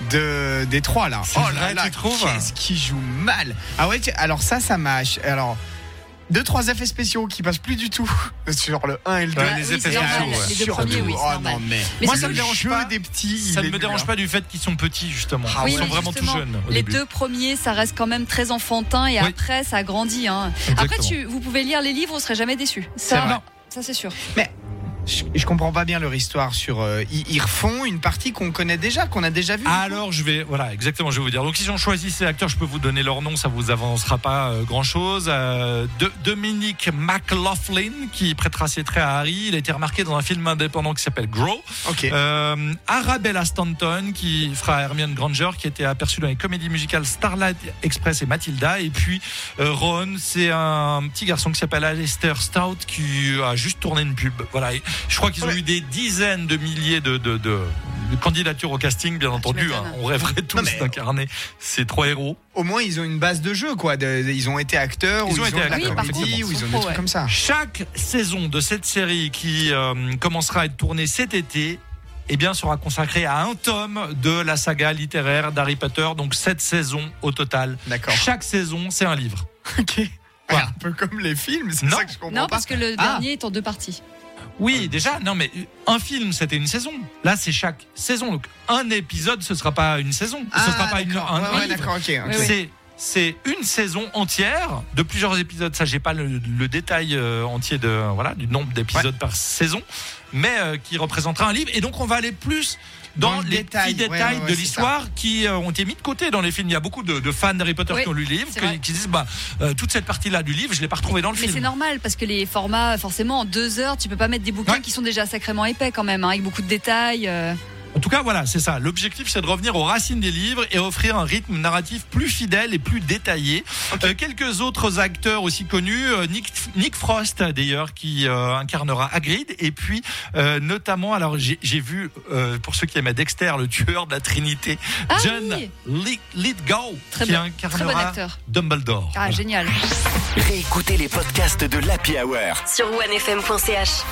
S5: de des trois là.
S8: C'est oh là là,
S5: qu'est-ce qui joue mal. Ah ouais, alors ça, ça m'a. Alors. Deux, trois effets spéciaux qui passent plus du tout sur le un et le deux.
S8: Ouais, les
S7: oui,
S8: effets spéciaux, ouais.
S7: Les deux premiers, oui,
S5: oh non, mais,
S7: mais
S5: moi, ça me dérange pas des petits.
S8: Ça ne me dérange pas du fait qu'ils sont petits, justement. Ah, oui, ils sont vraiment tout jeunes.
S7: Les
S8: début.
S7: deux premiers, ça reste quand même très enfantin, et oui. après, ça grandit. Hein. Après, tu, vous pouvez lire les livres, vous ne serez jamais déçus. Ça, non, ça c'est sûr.
S5: Mais je, je comprends pas bien leur histoire sur. Euh, ils, ils refont une partie qu'on connaît déjà, qu'on a déjà vue.
S8: Alors je vais, voilà, exactement, je vais vous dire. Donc ils ont choisi ces acteurs, je peux vous donner leur nom, ça vous avancera pas euh, grand chose. Euh, de, Dominic McLaughlin qui prêtera ses traits à Harry. Il a été remarqué dans un film indépendant qui s'appelle Grow.
S5: Okay.
S8: Euh, Arabella Stanton qui fera Hermione Granger, qui était aperçue dans les comédies musicales Starlight Express et Matilda. Et puis euh, Ron, c'est un petit garçon qui s'appelle Alistair Stout qui a juste tourné une pub. Voilà. Je crois qu'ils ont ouais. eu des dizaines de milliers de, de, de, de candidatures au casting, bien ah, entendu. Hein. On rêverait tous non, d'incarner ces trois héros.
S5: Au moins, ils ont une base de jeu, quoi. De, ils ont été acteurs,
S8: ils
S5: ou
S8: ont
S5: ils
S8: été
S5: ont
S8: acteurs,
S5: la comédie, ou ils ont des trucs ouais. comme ça.
S8: Chaque saison de cette série qui euh, commencera à être tournée cet été, eh bien, sera consacrée à un tome de la saga littéraire d'Harry Potter. Donc, sept saisons au total.
S5: D'accord.
S8: Chaque saison, c'est un livre.
S5: Ok. Voilà. Un peu comme les films, c'est
S8: non.
S5: ça que je comprends
S7: non,
S5: pas.
S7: parce que le
S5: ah.
S7: dernier est en deux parties.
S8: Oui, déjà, non, mais un film, c'était une saison. Là, c'est chaque saison. Donc, un épisode, ce sera pas une saison.
S5: Ah,
S8: ce sera pas une, un,
S5: ouais,
S8: un
S5: ouais,
S8: livre.
S5: D'accord, ok. okay.
S8: Oui, c'est, c'est une saison entière de plusieurs épisodes. Ça, j'ai pas le, le détail euh, entier de, voilà, du nombre d'épisodes ouais. par saison, mais euh, qui représentera un livre. Et donc, on va aller plus dans, dans les détail. petits détails ouais, ouais, de l'histoire qui euh, ont été mis de côté dans les films. Il y a beaucoup de, de fans d'Harry Potter oui, qui ont lu le livre, qui, qui disent bah euh, toute cette partie-là du livre, je l'ai pas retrouvée dans le
S7: mais
S8: film.
S7: Mais c'est normal parce que les formats, forcément, en deux heures, tu peux pas mettre des bouquins ouais. qui sont déjà sacrément épais quand même, hein, avec beaucoup de détails. Euh...
S8: En tout cas, voilà, c'est ça. L'objectif, c'est de revenir aux racines des livres et offrir un rythme narratif plus fidèle et plus détaillé. Okay. Euh, quelques autres acteurs aussi connus, euh, Nick, Nick Frost, d'ailleurs, qui euh, incarnera Hagrid. Et puis, euh, notamment, alors j'ai, j'ai vu, euh, pour ceux qui aimaient Dexter, le tueur de la Trinité,
S7: ah,
S8: John
S7: oui.
S8: Lithgow,
S7: très
S8: qui
S7: bon,
S8: incarnera
S7: bon
S8: Dumbledore.
S7: Ah, voilà. Génial.
S2: Réécoutez les podcasts de l'Happy Hour
S16: sur one f m point c h.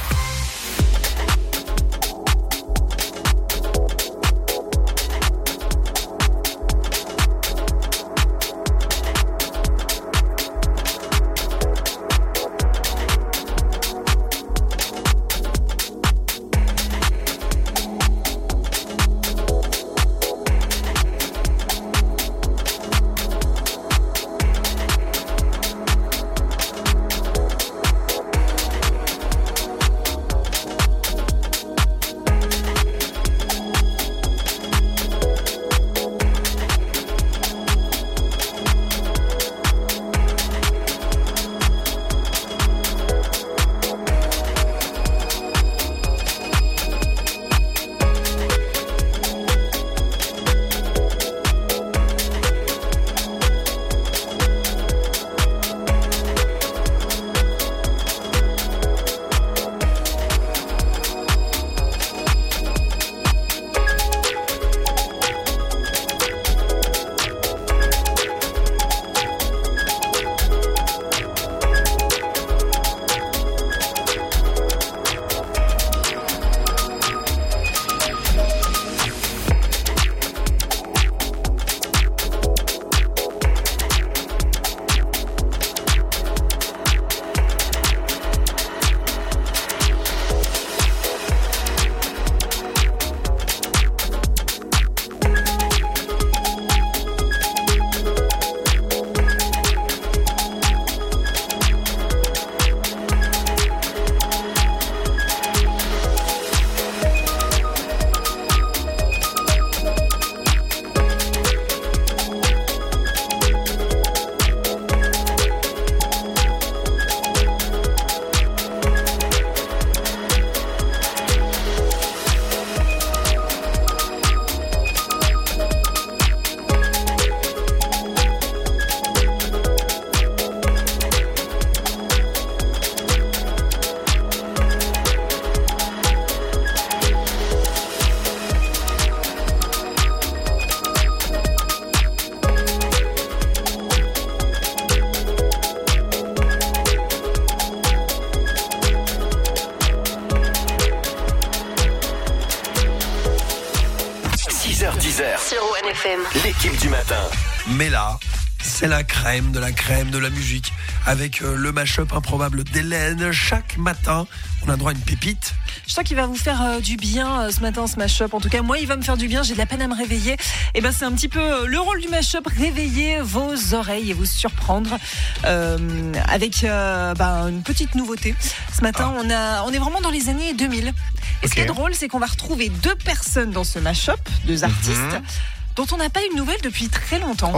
S16: sur One F M.
S2: L'équipe du matin.
S4: Mais là, c'est la crème de la crème de la musique. Avec euh, le mash-up improbable d'Hélène. Chaque matin, on a droit à une pépite.
S6: Je sens qu'il va vous faire euh, du bien euh, ce matin, ce mash-up. En tout cas, moi, il va me faire du bien. J'ai de la peine à me réveiller. Et ben, c'est un petit peu euh, le rôle du mash-up. Réveiller vos oreilles et vous surprendre euh, avec euh, ben, une petite nouveauté. Ce matin, ah. on, a, on est vraiment dans les années deux mille. Et okay. Ce qui est drôle, c'est qu'on va retrouver deux personnes dans ce mash-up, deux artistes, mm-hmm. dont on n'a pas eu de nouvelles depuis très longtemps.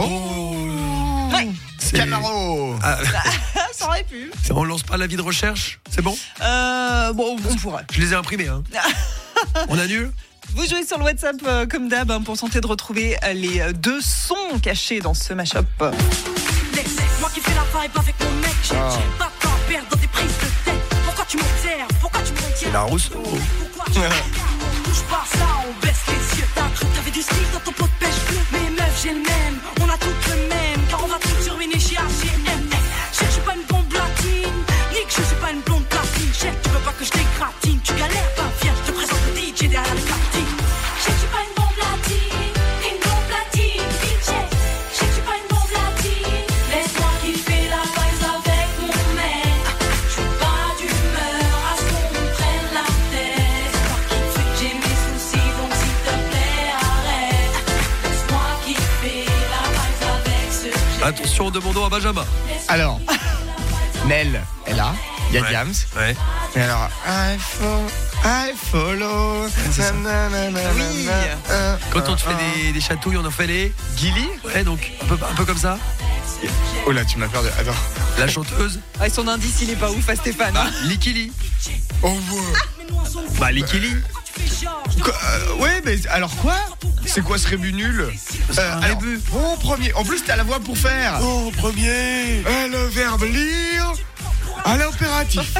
S5: Oh,
S6: ouais.
S5: Camaro.
S4: Ah.
S6: Ça aurait pu.
S4: On lance pas l'avis de recherche, c'est bon
S6: euh, Bon, on pourrait.
S4: Je les ai imprimés. Hein. On annule.
S6: Vous jouez sur le WhatsApp euh, comme d'hab hein, pour tenter de retrouver euh, les deux sons cachés dans ce mash-up.
S11: Moi qui fais la vibe avec mon mec, j'ai oh. pas de temps à perdre dans des prises de tête. Pourquoi tu m'observes? Pourquoi tu me retiens?
S4: C'est la Rousseau.
S11: Pourquoi tu me on touche pas ça, on baisse les yeux. T'as cru que t'avais du style dans ton pot de pêche bleu. Mais meuf, j'ai le même, on a toutes le même. Car on va tout ruiner chez H et M. Je suis pas une blonde platine, Nick, je suis pas une blonde platine. Chef, tu veux pas que je t'écratine? Tu galères pas, viens, je te présente le D J derrière les platines. Je suis pas une blonde platine, une blonde platine, D J. Je suis pas une blonde platine, laisse-moi kiffer la vibe avec mon mec. Je suis pas d'humeur à ce qu'on me prenne la tête. Par kiffer, j'ai mes soucis, donc s'il te plaît, arrête. Laisse-moi kiffer la vibe avec ce que j'ai.
S4: Attention, demandons à Benjamin.
S5: Alors, Nel est là, il y a
S4: ouais.
S5: Diams.
S4: Ouais.
S5: Et alors, I follow, I follow.
S4: C'est
S5: na, na, na,
S6: oui.
S5: na, na,
S4: Quand on te
S5: uh,
S4: fait
S5: uh.
S4: des, des chatouilles, on en fait les
S5: Gilly.
S4: Ouais, donc un peu, un peu comme ça.
S5: Oh là, tu m'as perdu. Attends.
S4: La chanteuse.
S6: Ah, son indice, il est pas ouf à Stéphane.
S4: Bah, Likili.
S5: Oh ouais.
S4: Bah, Likili.
S5: Quoi, euh, ouais, mais alors quoi? C'est quoi ce rébut nul?
S4: euh,
S5: alors, Oh, premier. En plus, t'as la voix pour faire.
S4: Oh, premier.
S5: Euh, le verbe lire à l'impératif.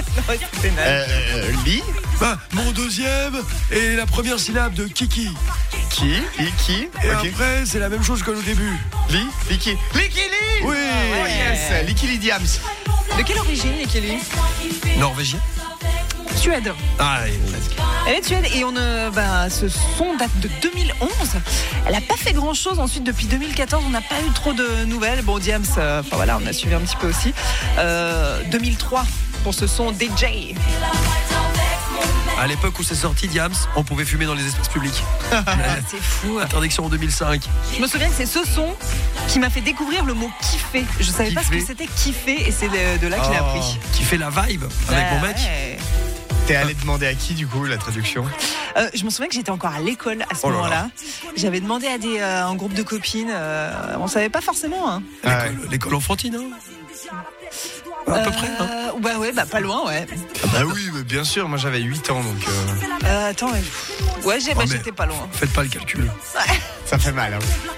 S5: euh, lit.
S4: Bah, mon deuxième et la première syllabe de Kiki.
S5: Qui? Qui?
S4: Et
S5: okay.
S4: après, c'est la même chose que au début.
S5: Li? Liki? Likili.
S4: Oui.
S5: Oh yes. Likili Diams.
S6: De quelle origine, Likili?
S4: Norvégien.
S6: Suède.
S4: Ah,
S6: elle est suède et on euh, bah, ce son date de deux mille onze. Elle a pas fait grand chose ensuite depuis deux mille quatorze. On n'a pas eu trop de nouvelles. Bon, Diams, euh, enfin voilà, on a suivi un petit peu aussi. Euh, deux mille trois pour ce son D J.
S4: À l'époque où c'est sorti, Diams, on pouvait fumer dans les espaces publics.
S6: C'est fou.
S4: Interdiction en deux mille cinq.
S6: Je me souviens que c'est ce son qui m'a fait découvrir le mot kiffer. Je savais kiffer. pas ce que c'était kiffer et c'est de, de là qu'il
S4: oh,
S6: a appris.
S4: Kiffer la vibe avec
S6: ah,
S4: mon mec.
S6: Ouais.
S5: T'es allé demander à qui du coup la traduction?
S6: euh, Je me souviens que j'étais encore à l'école à ce
S5: oh là
S6: moment-là.
S5: là.
S6: J'avais demandé à des, euh, un groupe de copines. Euh, on savait pas forcément. Hein.
S4: Ah l'école, ouais. l'école enfantine, hein à peu
S6: euh,
S4: près. Hein.
S6: Bah ouais, bah pas loin, ouais.
S5: Ah bah oui, mais bien sûr. Moi j'avais huit ans donc. Euh...
S6: Euh, attends, mais... ouais, j'ai, oh, bah, j'étais pas loin.
S4: Faites pas le calcul.
S6: Ouais.
S5: Ça fait mal. Hein.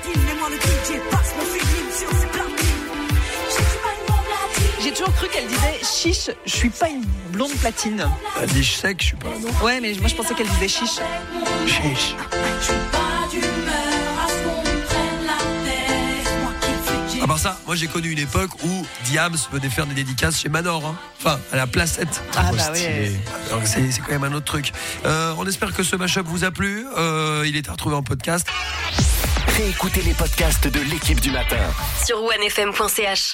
S6: J'ai toujours cru qu'elle disait chiche, je suis pas une blonde platine.
S4: Elle dit sec, je suis pas, non.
S6: Ouais, mais moi je pensais qu'elle disait chiche.
S4: Chiche. À part ça, moi j'ai connu une époque où Diams venait faire des dédicaces chez Manor, hein. Enfin à la Placette.
S6: Ah bah oui.
S4: Donc c'est, c'est quand même un autre truc. Euh, on espère que ce mashup vous a plu. Euh, il est à retrouver en podcast.
S2: Réécoutez les podcasts de l'équipe du matin
S16: sur one f m point c h.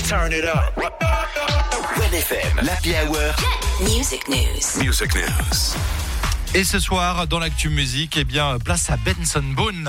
S2: Turn it up. one F M, l'Happy Hour.
S16: Music News.
S2: Music News.
S8: Et ce soir, dans l'actu musique, eh bien, place à Benson Boone.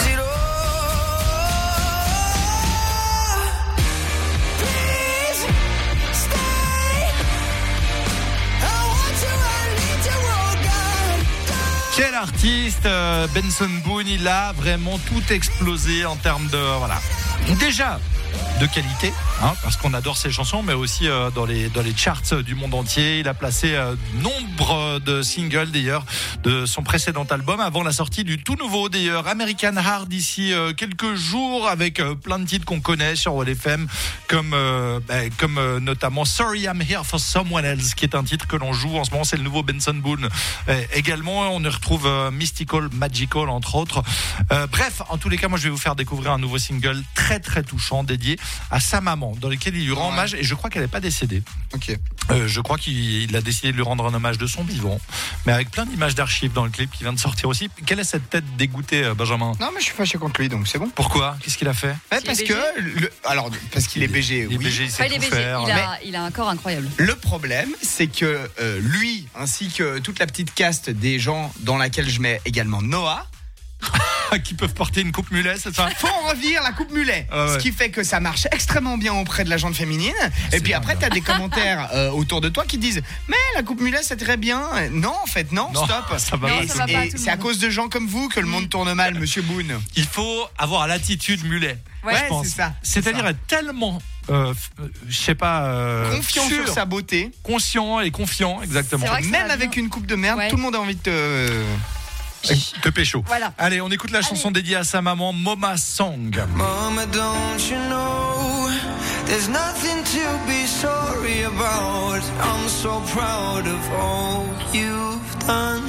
S8: Quel artiste, euh, Benson Boone, il a vraiment tout explosé en termes de, voilà, déjà de qualité, hein, parce qu'on adore ses chansons, mais aussi euh, dans les dans les charts du monde entier. Il a placé euh, nombre de singles d'ailleurs de son précédent album avant la sortie du tout nouveau d'ailleurs American Heart d'ici euh, quelques jours, avec euh, plein de titres qu'on connaît sur One F M, comme euh, bah, comme euh, notamment Sorry I'm Here for Someone Else, qui est un titre que l'on joue en ce moment. C'est le nouveau Benson Boone. Euh, également, on y retrouve euh, Mystical, Magical entre autres. Euh, bref, en tous les cas, moi je vais vous faire découvrir un nouveau single très très touchant dédié à sa maman, dans lequel il lui rend
S5: ouais.
S8: hommage, et je crois qu'elle n'est pas décédée.
S5: Ok.
S8: Euh, je crois qu'il a décidé de lui rendre un hommage de son vivant, mais avec plein d'images d'archives dans le clip qui vient de sortir aussi. Quelle est cette tête dégoûtée, euh, Benjamin?
S5: Non, mais je suis fâché contre lui, donc c'est bon.
S8: Pourquoi? Qu'est-ce qu'il a fait?
S5: Ouais, parce que le, alors parce qu'il est B G,
S8: Il est
S5: oui.
S8: B G, il sait
S7: Enfin, il est
S8: tout
S7: B G.
S8: faire.
S7: Il
S5: Mais-
S7: a, il a un corps incroyable.
S5: Le problème, c'est que euh, lui, ainsi que toute la petite caste des gens dans laquelle je mets également Noah,
S8: Qui peuvent porter une coupe mulet, c'est ça?
S5: faut en revenir la coupe mulet.
S8: Ah ouais.
S5: Ce qui fait que ça marche extrêmement bien auprès de la gente féminine.
S8: C'est
S5: Et puis après,
S8: dingue.
S5: t'as des commentaires euh, autour de toi qui disent mais la coupe mulet c'est très bien. Non, en fait, non,
S8: Non,
S5: stop.
S8: ça va
S5: Et
S8: pas,
S5: c'est-
S7: ça va pas,
S5: et
S7: tout le
S5: c'est à
S7: monde.
S5: cause de gens comme vous que le monde tourne mal, monsieur Boone.
S8: Il faut avoir l'attitude mulet.
S5: Ouais,
S8: je pense.
S5: c'est ça, c'est
S8: C'est-à-dire
S5: ça.
S8: être tellement, euh, euh, je sais pas, euh,
S5: Confiant
S8: sûr,
S5: sur sa beauté,
S8: conscient et confiant, exactement.
S7: C'est vrai que ça
S5: même
S7: va
S5: avec
S7: bien.
S5: une coupe de merde,
S7: Ouais.
S5: tout le monde a envie de te.
S8: Te pécho.
S7: Voilà.
S8: Allez, on écoute la chanson dédiée à sa maman, Mama Song.
S11: Mama, don't you know there's nothing to be sorry about? I'm so proud of all you've done.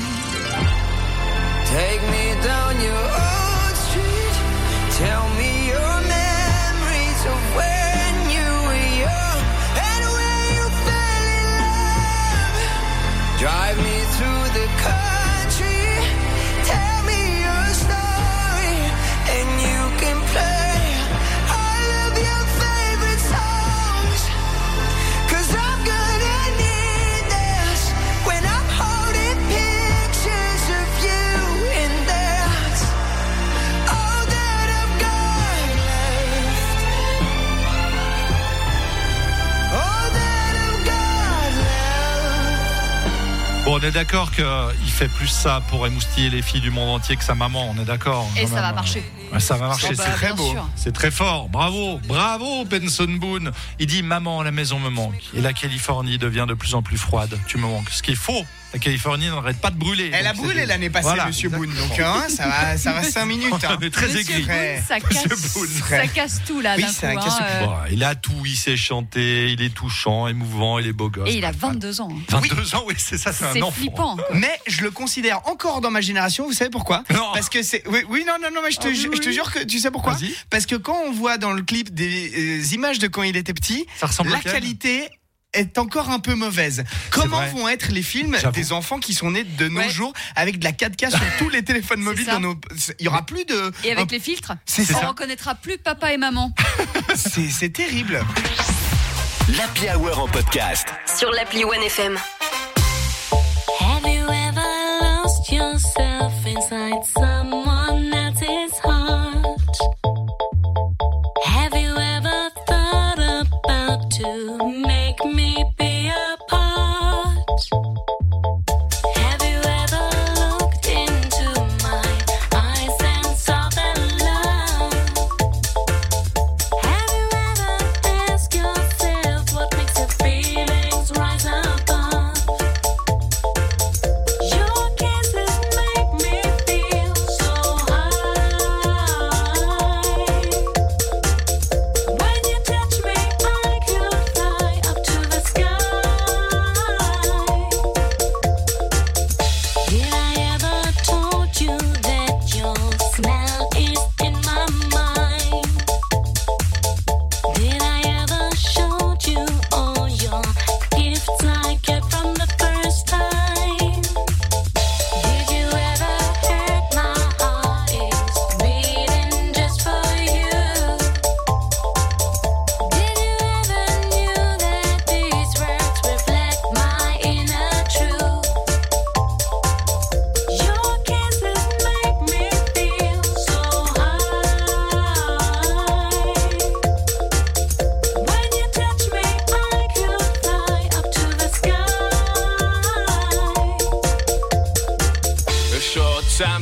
S11: Take me down your old street. Tell me your memories of when you were young and when you fell in love. Drive me through the country. Tell me your story, and you can play all of your favorite songs. 'Cause I'm gonna need this when I'm holding pictures of you, and that's all that I've got left. All that I've got left.
S8: Bon, on est d'accord qu'il fait plus ça pour émoustiller les filles du monde entier que sa maman, on est d'accord.
S7: Et
S8: quand
S7: ça
S8: même.
S7: va marcher.
S8: Ouais, ça va marcher,
S7: Oh bah,
S8: c'est très
S7: bien
S8: beau.
S7: sûr.
S8: C'est très fort. Bravo, bravo, Benson Boone. Il dit maman, la maison me manque et la Californie devient de plus en plus froide. Tu me manques. Ce qui est faux. La Californie n'arrête pas de brûler.
S5: Elle a
S8: Donc,
S5: brûlé
S8: c'est-
S5: l'année passée,
S8: Voilà.
S5: monsieur Boone. Donc hein, ça va, ça va cinq minutes. Hein.
S8: On est très
S7: Monsieur
S8: aigri.
S7: Boone, ça
S8: Monsieur
S7: casse,
S8: Boone.
S7: ça casse tout là
S5: Oui,
S7: d'un
S5: ça
S7: coup.
S5: casse
S7: hein,
S5: tout.
S7: euh,
S8: Bon, il a tout, il sait chanter, il est touchant, émouvant, il est beau gosse.
S7: Et il a vingt-deux ans. hein.
S8: vingt-deux ans, oui, c'est ça, c'est un
S7: C'est
S8: enfant.
S7: flippant. quoi.
S5: Mais je le considère encore dans ma génération, vous savez pourquoi?
S8: Non.
S5: Parce que c'est. Oui, oui, non, non, non, mais je te,
S7: Oh,
S5: ju-
S7: oui.
S5: je te jure que tu sais pourquoi?
S8: Vas-y.
S5: Parce que quand on voit dans le clip des euh, images de quand il était petit,
S8: Ça ressemble
S5: la
S8: auquel
S5: qualité est encore un peu mauvaise. Comment
S8: vrai.
S5: vont être les films
S8: J'avoue.
S5: des enfants qui sont nés de nos
S7: Ouais.
S5: jours avec de la quatre K sur tous les téléphones mobiles
S7: ça.
S5: dans nos... Il y aura plus de...
S7: Et avec
S5: un-
S7: les filtres,
S5: C'est
S7: on
S5: ça.
S7: reconnaîtra plus papa et maman.
S5: C'est c'est terrible.
S2: L'Happy Hour en podcast.
S16: Sur l'appli One F M.
S9: Have you ever lost yourself inside someone else's heart? Have you ever thought about to make me be a part? Have you ever looked into my eyes and saw the love? Have you ever asked yourself what makes your feelings rise above? Your kisses make me feel so high. When you touch me, I could fly.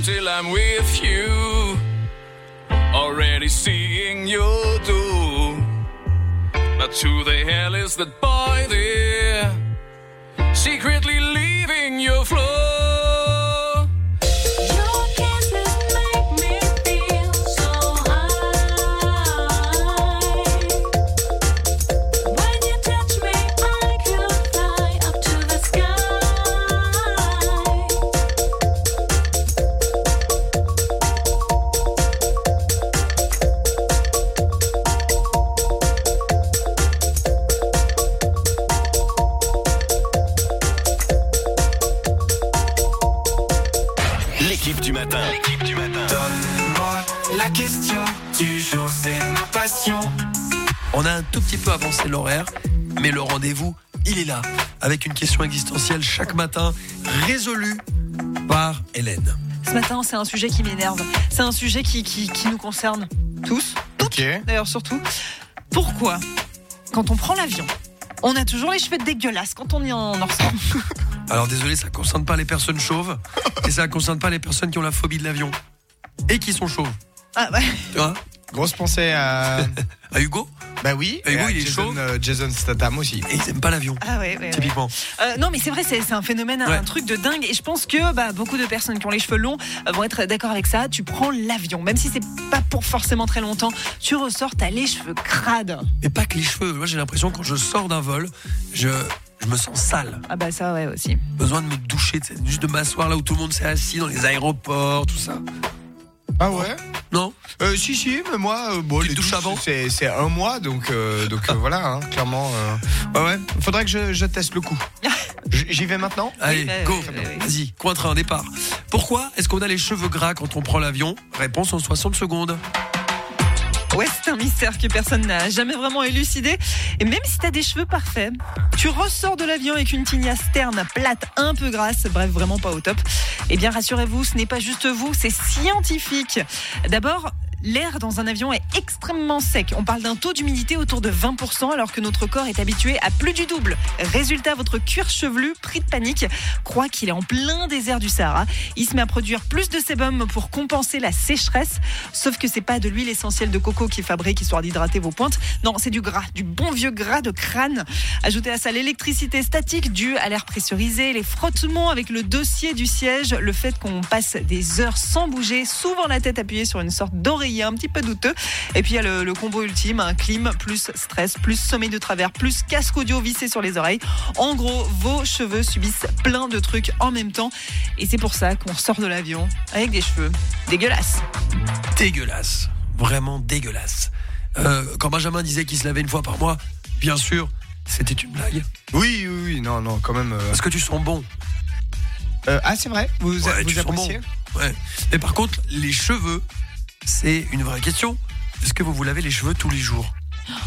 S17: till I'm with you. Already seeing you do. But who the hell is that boy there? Secretly leaving your floor.
S2: L'équipe du matin. L'équipe du matin.
S11: Donne-moi la question du jour, c'est ma passion.
S4: On a un tout petit peu avancé l'horaire, mais le rendez-vous, il est là, avec une question existentielle chaque matin, résolue par Hélène.
S6: Ce matin, c'est un sujet qui m'énerve. C'est un sujet qui, qui, qui nous concerne tous, toutes, d'ailleurs surtout. Pourquoi, quand on prend l'avion, on a toujours les cheveux dégueulasses quand on y en ressort?
S4: Alors désolé, ça ne concerne pas les personnes chauves, et ça ne concerne pas les personnes qui ont la phobie de l'avion, et qui sont chauves.
S6: Ah ouais.
S4: Tu vois?
S5: Grosse pensée à...
S4: à Hugo.
S5: Bah oui,
S4: Hugo,
S5: et à
S4: il est
S5: Jason,
S4: chaud.
S5: euh, Jason Statham aussi.
S4: Et ils aiment pas l'avion.
S6: Ah ouais, ouais,
S4: typiquement.
S6: ouais. Euh, non mais c'est vrai, c'est, c'est un phénomène,
S4: Ouais.
S6: un truc de dingue. Et je pense que bah, beaucoup de personnes qui ont les cheveux longs euh, vont être d'accord avec ça. Tu prends l'avion, même si c'est pas pour forcément très longtemps, tu ressors, t'as les cheveux crades.
S4: Mais pas que les cheveux. Moi, j'ai l'impression que quand je sors d'un vol, je, je me sens sale.
S6: Ah bah ça ouais aussi.
S4: Besoin de me doucher, tu sais, juste de m'asseoir là où tout le monde s'est assis, dans les aéroports, tout ça.
S5: Ah ouais?
S4: Non?
S5: euh, Si, si, mais moi, euh, bon,
S4: Tu
S5: les
S4: te douches
S5: douches,
S4: avant
S5: c'est, c'est un mois, donc, euh, donc euh, voilà, hein, clairement. Euh, ouais, ouais, faudrait que je, je teste le coup. J- J'y vais maintenant?
S4: Allez,
S6: Oui,
S4: go.
S6: oui, oui, oui.
S4: Vas-y, coin un départ. Pourquoi est-ce qu'on a les cheveux gras quand on prend l'avion? Réponse en soixante secondes.
S6: Ouais, c'est un mystère que personne n'a jamais vraiment élucidé. Et même si t'as des cheveux parfaits, tu ressors de l'avion avec une tignasse terne, plate, un peu grasse, bref, vraiment pas au top. Eh bien, rassurez-vous, ce n'est pas juste vous, c'est scientifique. D'abord, l'air dans un avion est extrêmement sec. On parle d'un taux d'humidité autour de vingt pour cent alors que notre corps est habitué à plus du double. Résultat, votre cuir chevelu, pris de panique, croit qu'il est en plein désert du Sahara. Il se met à produire plus de sébum pour compenser la sécheresse. Sauf que c'est pas de l'huile essentielle de coco qu'il fabrique histoire d'hydrater vos pointes. Non, c'est du gras, du bon vieux gras de crâne. Ajoutez à ça l'électricité statique due à l'air pressurisé, les frottements avec le dossier du siège, le fait qu'on passe des heures sans bouger, souvent la tête appuyée sur une sorte d'oreiller un petit peu douteux. Et puis il y a le, le combo ultime, un clim plus stress, plus sommeil de travers, plus casque audio vissé sur les oreilles. En gros, vos cheveux subissent plein de trucs en même temps. Et c'est pour ça qu'on sort de l'avion avec des cheveux dégueulasses.
S4: Dégueulasse. Vraiment dégueulasse. Euh, quand Benjamin disait qu'il se lavait une fois par mois, bien sûr, c'était une blague.
S5: Oui, oui, oui, non, non, quand même. euh,
S4: Parce que tu sens bon.
S5: euh, ah, c'est vrai? Vous,
S4: Ouais,
S5: vous
S4: tu sens
S5: appréciez?
S4: bon. Ouais. Mais par contre, les cheveux, c'est une vraie question. Est-ce que vous vous lavez les cheveux tous les jours?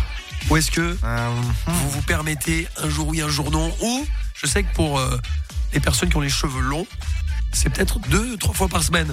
S4: Ou est-ce que
S5: Euh,
S4: vous vous permettez un jour oui, un jour non? Ou, je sais que pour euh, les personnes qui ont les cheveux longs, c'est peut-être deux, trois fois par semaine.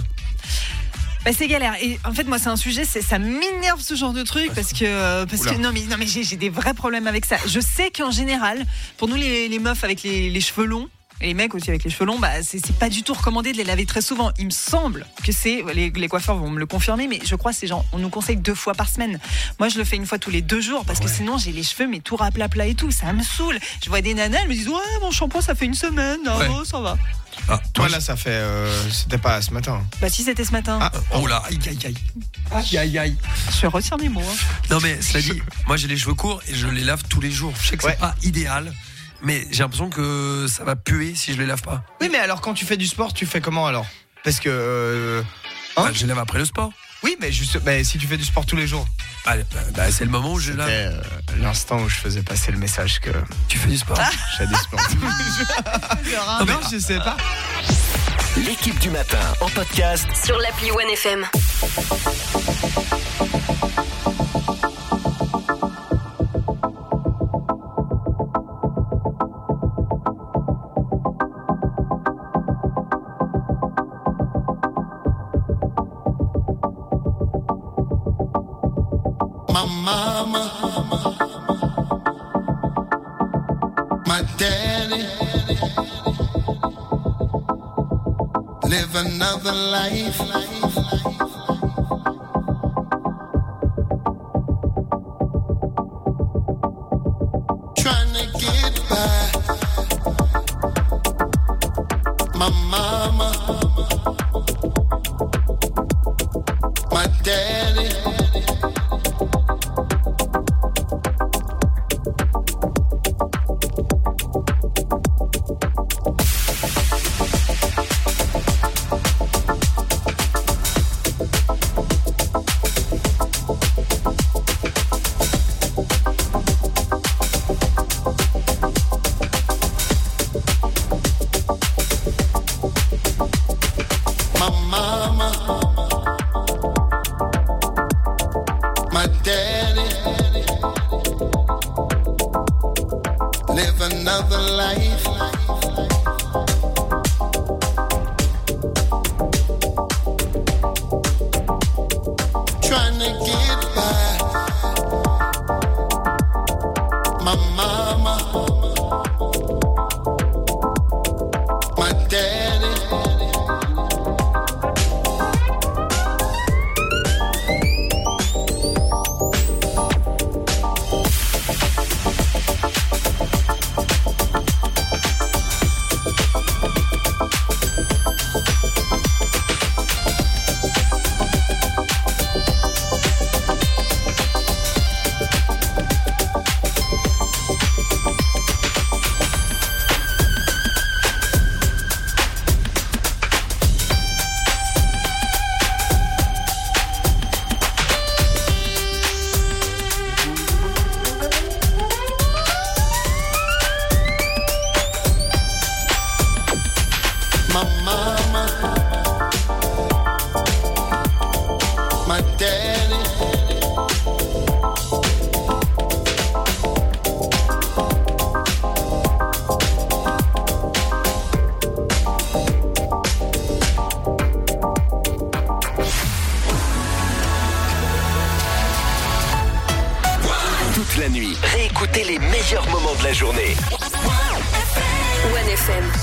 S6: Bah, c'est galère. Et en fait, moi, c'est un sujet, c'est, ça m'énerve ce genre de truc parce que, euh, parce que non, mais, non, mais j'ai, j'ai des vrais problèmes avec ça. Je sais qu'en général, pour nous, les, les meufs avec les, les cheveux longs, et les mecs aussi avec les cheveux longs, bah, c'est, c'est pas du tout recommandé de les laver très souvent. Il me semble que c'est, les, les coiffeurs vont me le confirmer, mais je crois que c'est genre, on nous conseille deux fois par semaine. Moi, je le fais une fois tous les deux jours parce que sinon, j'ai les cheveux, mais tout à plat plat et tout. Ça me saoule. Je vois des nanas, elles me disent, ouais, mon shampoing, ça fait une semaine. Ah,
S4: Ouais.
S6: oh, ça va.
S4: Ah,
S5: Toi, là, ça fait. euh, c'était pas ce matin.
S6: Bah, si c'était ce matin.
S5: Ah,
S4: Oh là, aïe aïe aïe. Aïe aïe aïe.
S6: Je retiens mes mots. Hein.
S4: Non mais cela dit, moi j'ai les cheveux courts et je les lave tous les jours. Je sais que
S5: Ouais.
S4: c'est pas idéal, mais j'ai l'impression que ça va puer si je les lave pas.
S5: Oui, mais alors, quand tu fais du sport, tu fais comment alors? Parce que. euh, hein
S4: Bah, je les lave après le sport.
S5: Oui, mais juste, mais si tu fais du sport tous les jours.
S4: Allez, bah, bah, c'est le moment où je
S5: C'était
S4: lave.
S5: euh, l'instant où je faisais passer le message que
S4: Tu fais du sport.
S5: je fais du sport.
S4: Non, mais-
S5: non, je sais pas.
S2: L'équipe du matin en podcast.
S16: Sur l'appli One F M.
S18: My mama, my daddy live Live another life. Trying to get by. My mama, my daddy. My mama, my daddy, live another life. Trying to get by. My mama, my daddy. My mama, my daddy.
S2: Toute la nuit, réécoutez les meilleurs moments de la journée.
S16: One F M.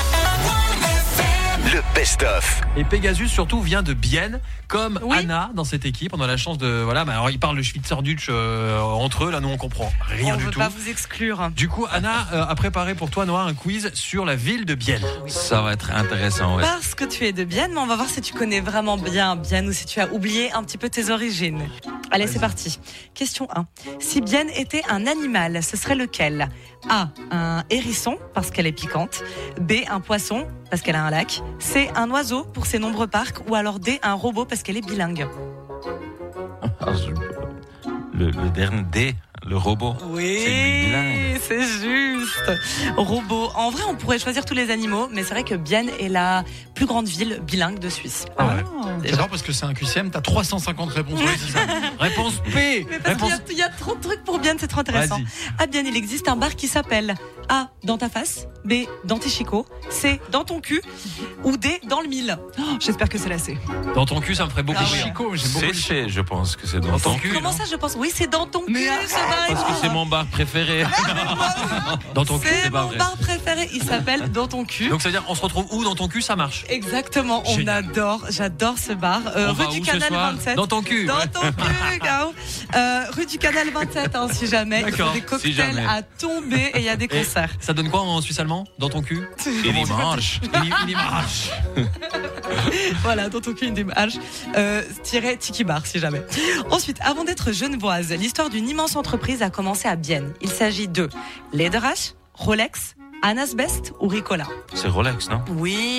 S2: Le best-of.
S4: Et Pegasus surtout vient de Bienne, comme Anna dans cette équipe. On a la chance de voilà. Bah alors ils parlent le Schweizerdeutsch euh, entre eux. Là, nous on comprend rien
S19: on
S4: du
S19: veut
S4: tout.
S19: pas vous exclure.
S4: Du coup, Anna euh, a préparé pour toi, Noah, un quiz sur la ville de Bienne.
S20: Ça va être intéressant, ouais.
S19: Parce que tu es de Bienne, mais on va voir si tu connais vraiment bien Bienne ou si tu as oublié un petit peu tes origines. Allez, c'est parti. Question un. Si Bienne était un animal, ce serait lequel ? A. Un hérisson, parce qu'elle est piquante. B. Un poisson, parce qu'elle a un lac. C. Un oiseau, pour ses nombreux parcs. Ou alors D. Un robot, parce qu'elle est bilingue.
S20: Ah, je- Le, le dernier D, le robot.
S19: Oui, c'est juste. Robot. En vrai, on pourrait choisir tous les animaux, mais c'est vrai que Bienne est la plus grande ville bilingue de Suisse.
S12: Ah ouais. J'adore parce que c'est un Q C M, t'as trois cent cinquante réponses. Oui, c'est ça.
S4: Réponse P.
S19: Mais parce qu'il y a- il y, a trop de trucs pour Bienne, c'est trop intéressant.
S12: Vas-y.
S19: À Bienne, il existe un bar qui s'appelle A. Dans ta face. B. Dans tes chicots. C. Dans ton cul. Ou D. Dans le mille. Oh, j'espère que c'est la C.
S4: Dans ton cul, ça me ferait beaucoup
S19: Ah
S4: rire.
S19: ouais.
S20: C'est chez, je pense que c'est dans, ton cul.
S19: Comment ça, je pense Oui, c'est dans ton cul, ce bar.
S20: Parce que c'est mon bar préféré.
S4: Dans ton cul,
S19: C'est
S4: c'est pas
S19: mon
S4: vrai.
S19: bar préféré. Il s'appelle Dans ton cul.
S4: Donc ça veut dire on se retrouve où dans ton cul, ça marche.
S19: Exactement, on
S4: Génial.
S19: adore, j'adore ce bar. Euh,
S4: On
S19: rue
S4: va
S19: du
S4: où ce
S19: Canal
S4: soir
S19: vingt-sept.
S4: Dans ton cul,
S19: Dans
S4: ouais.
S19: ton cul, Gao. Euh, rue du Canal vingt-sept, hein, si jamais. Il y
S4: D'accord,
S19: a des
S4: si
S19: cocktails
S4: jamais.
S19: à tomber et il y a des
S4: Et
S19: concerts.
S4: ça donne quoi en suisse allemand ? Dans ton cul
S20: Il y marche.
S4: Il, il y marche.
S19: Voilà, dans ton cul, une démarche. Euh, tiret Tiki Bar, si jamais. Ensuite, avant d'être genevoise, l'histoire d'une immense entreprise a commencé à Bienne. Il s'agit de Lederach, Rolex, Annas Best ou Ricola.
S20: C'est Rolex, non ?
S19: Oui.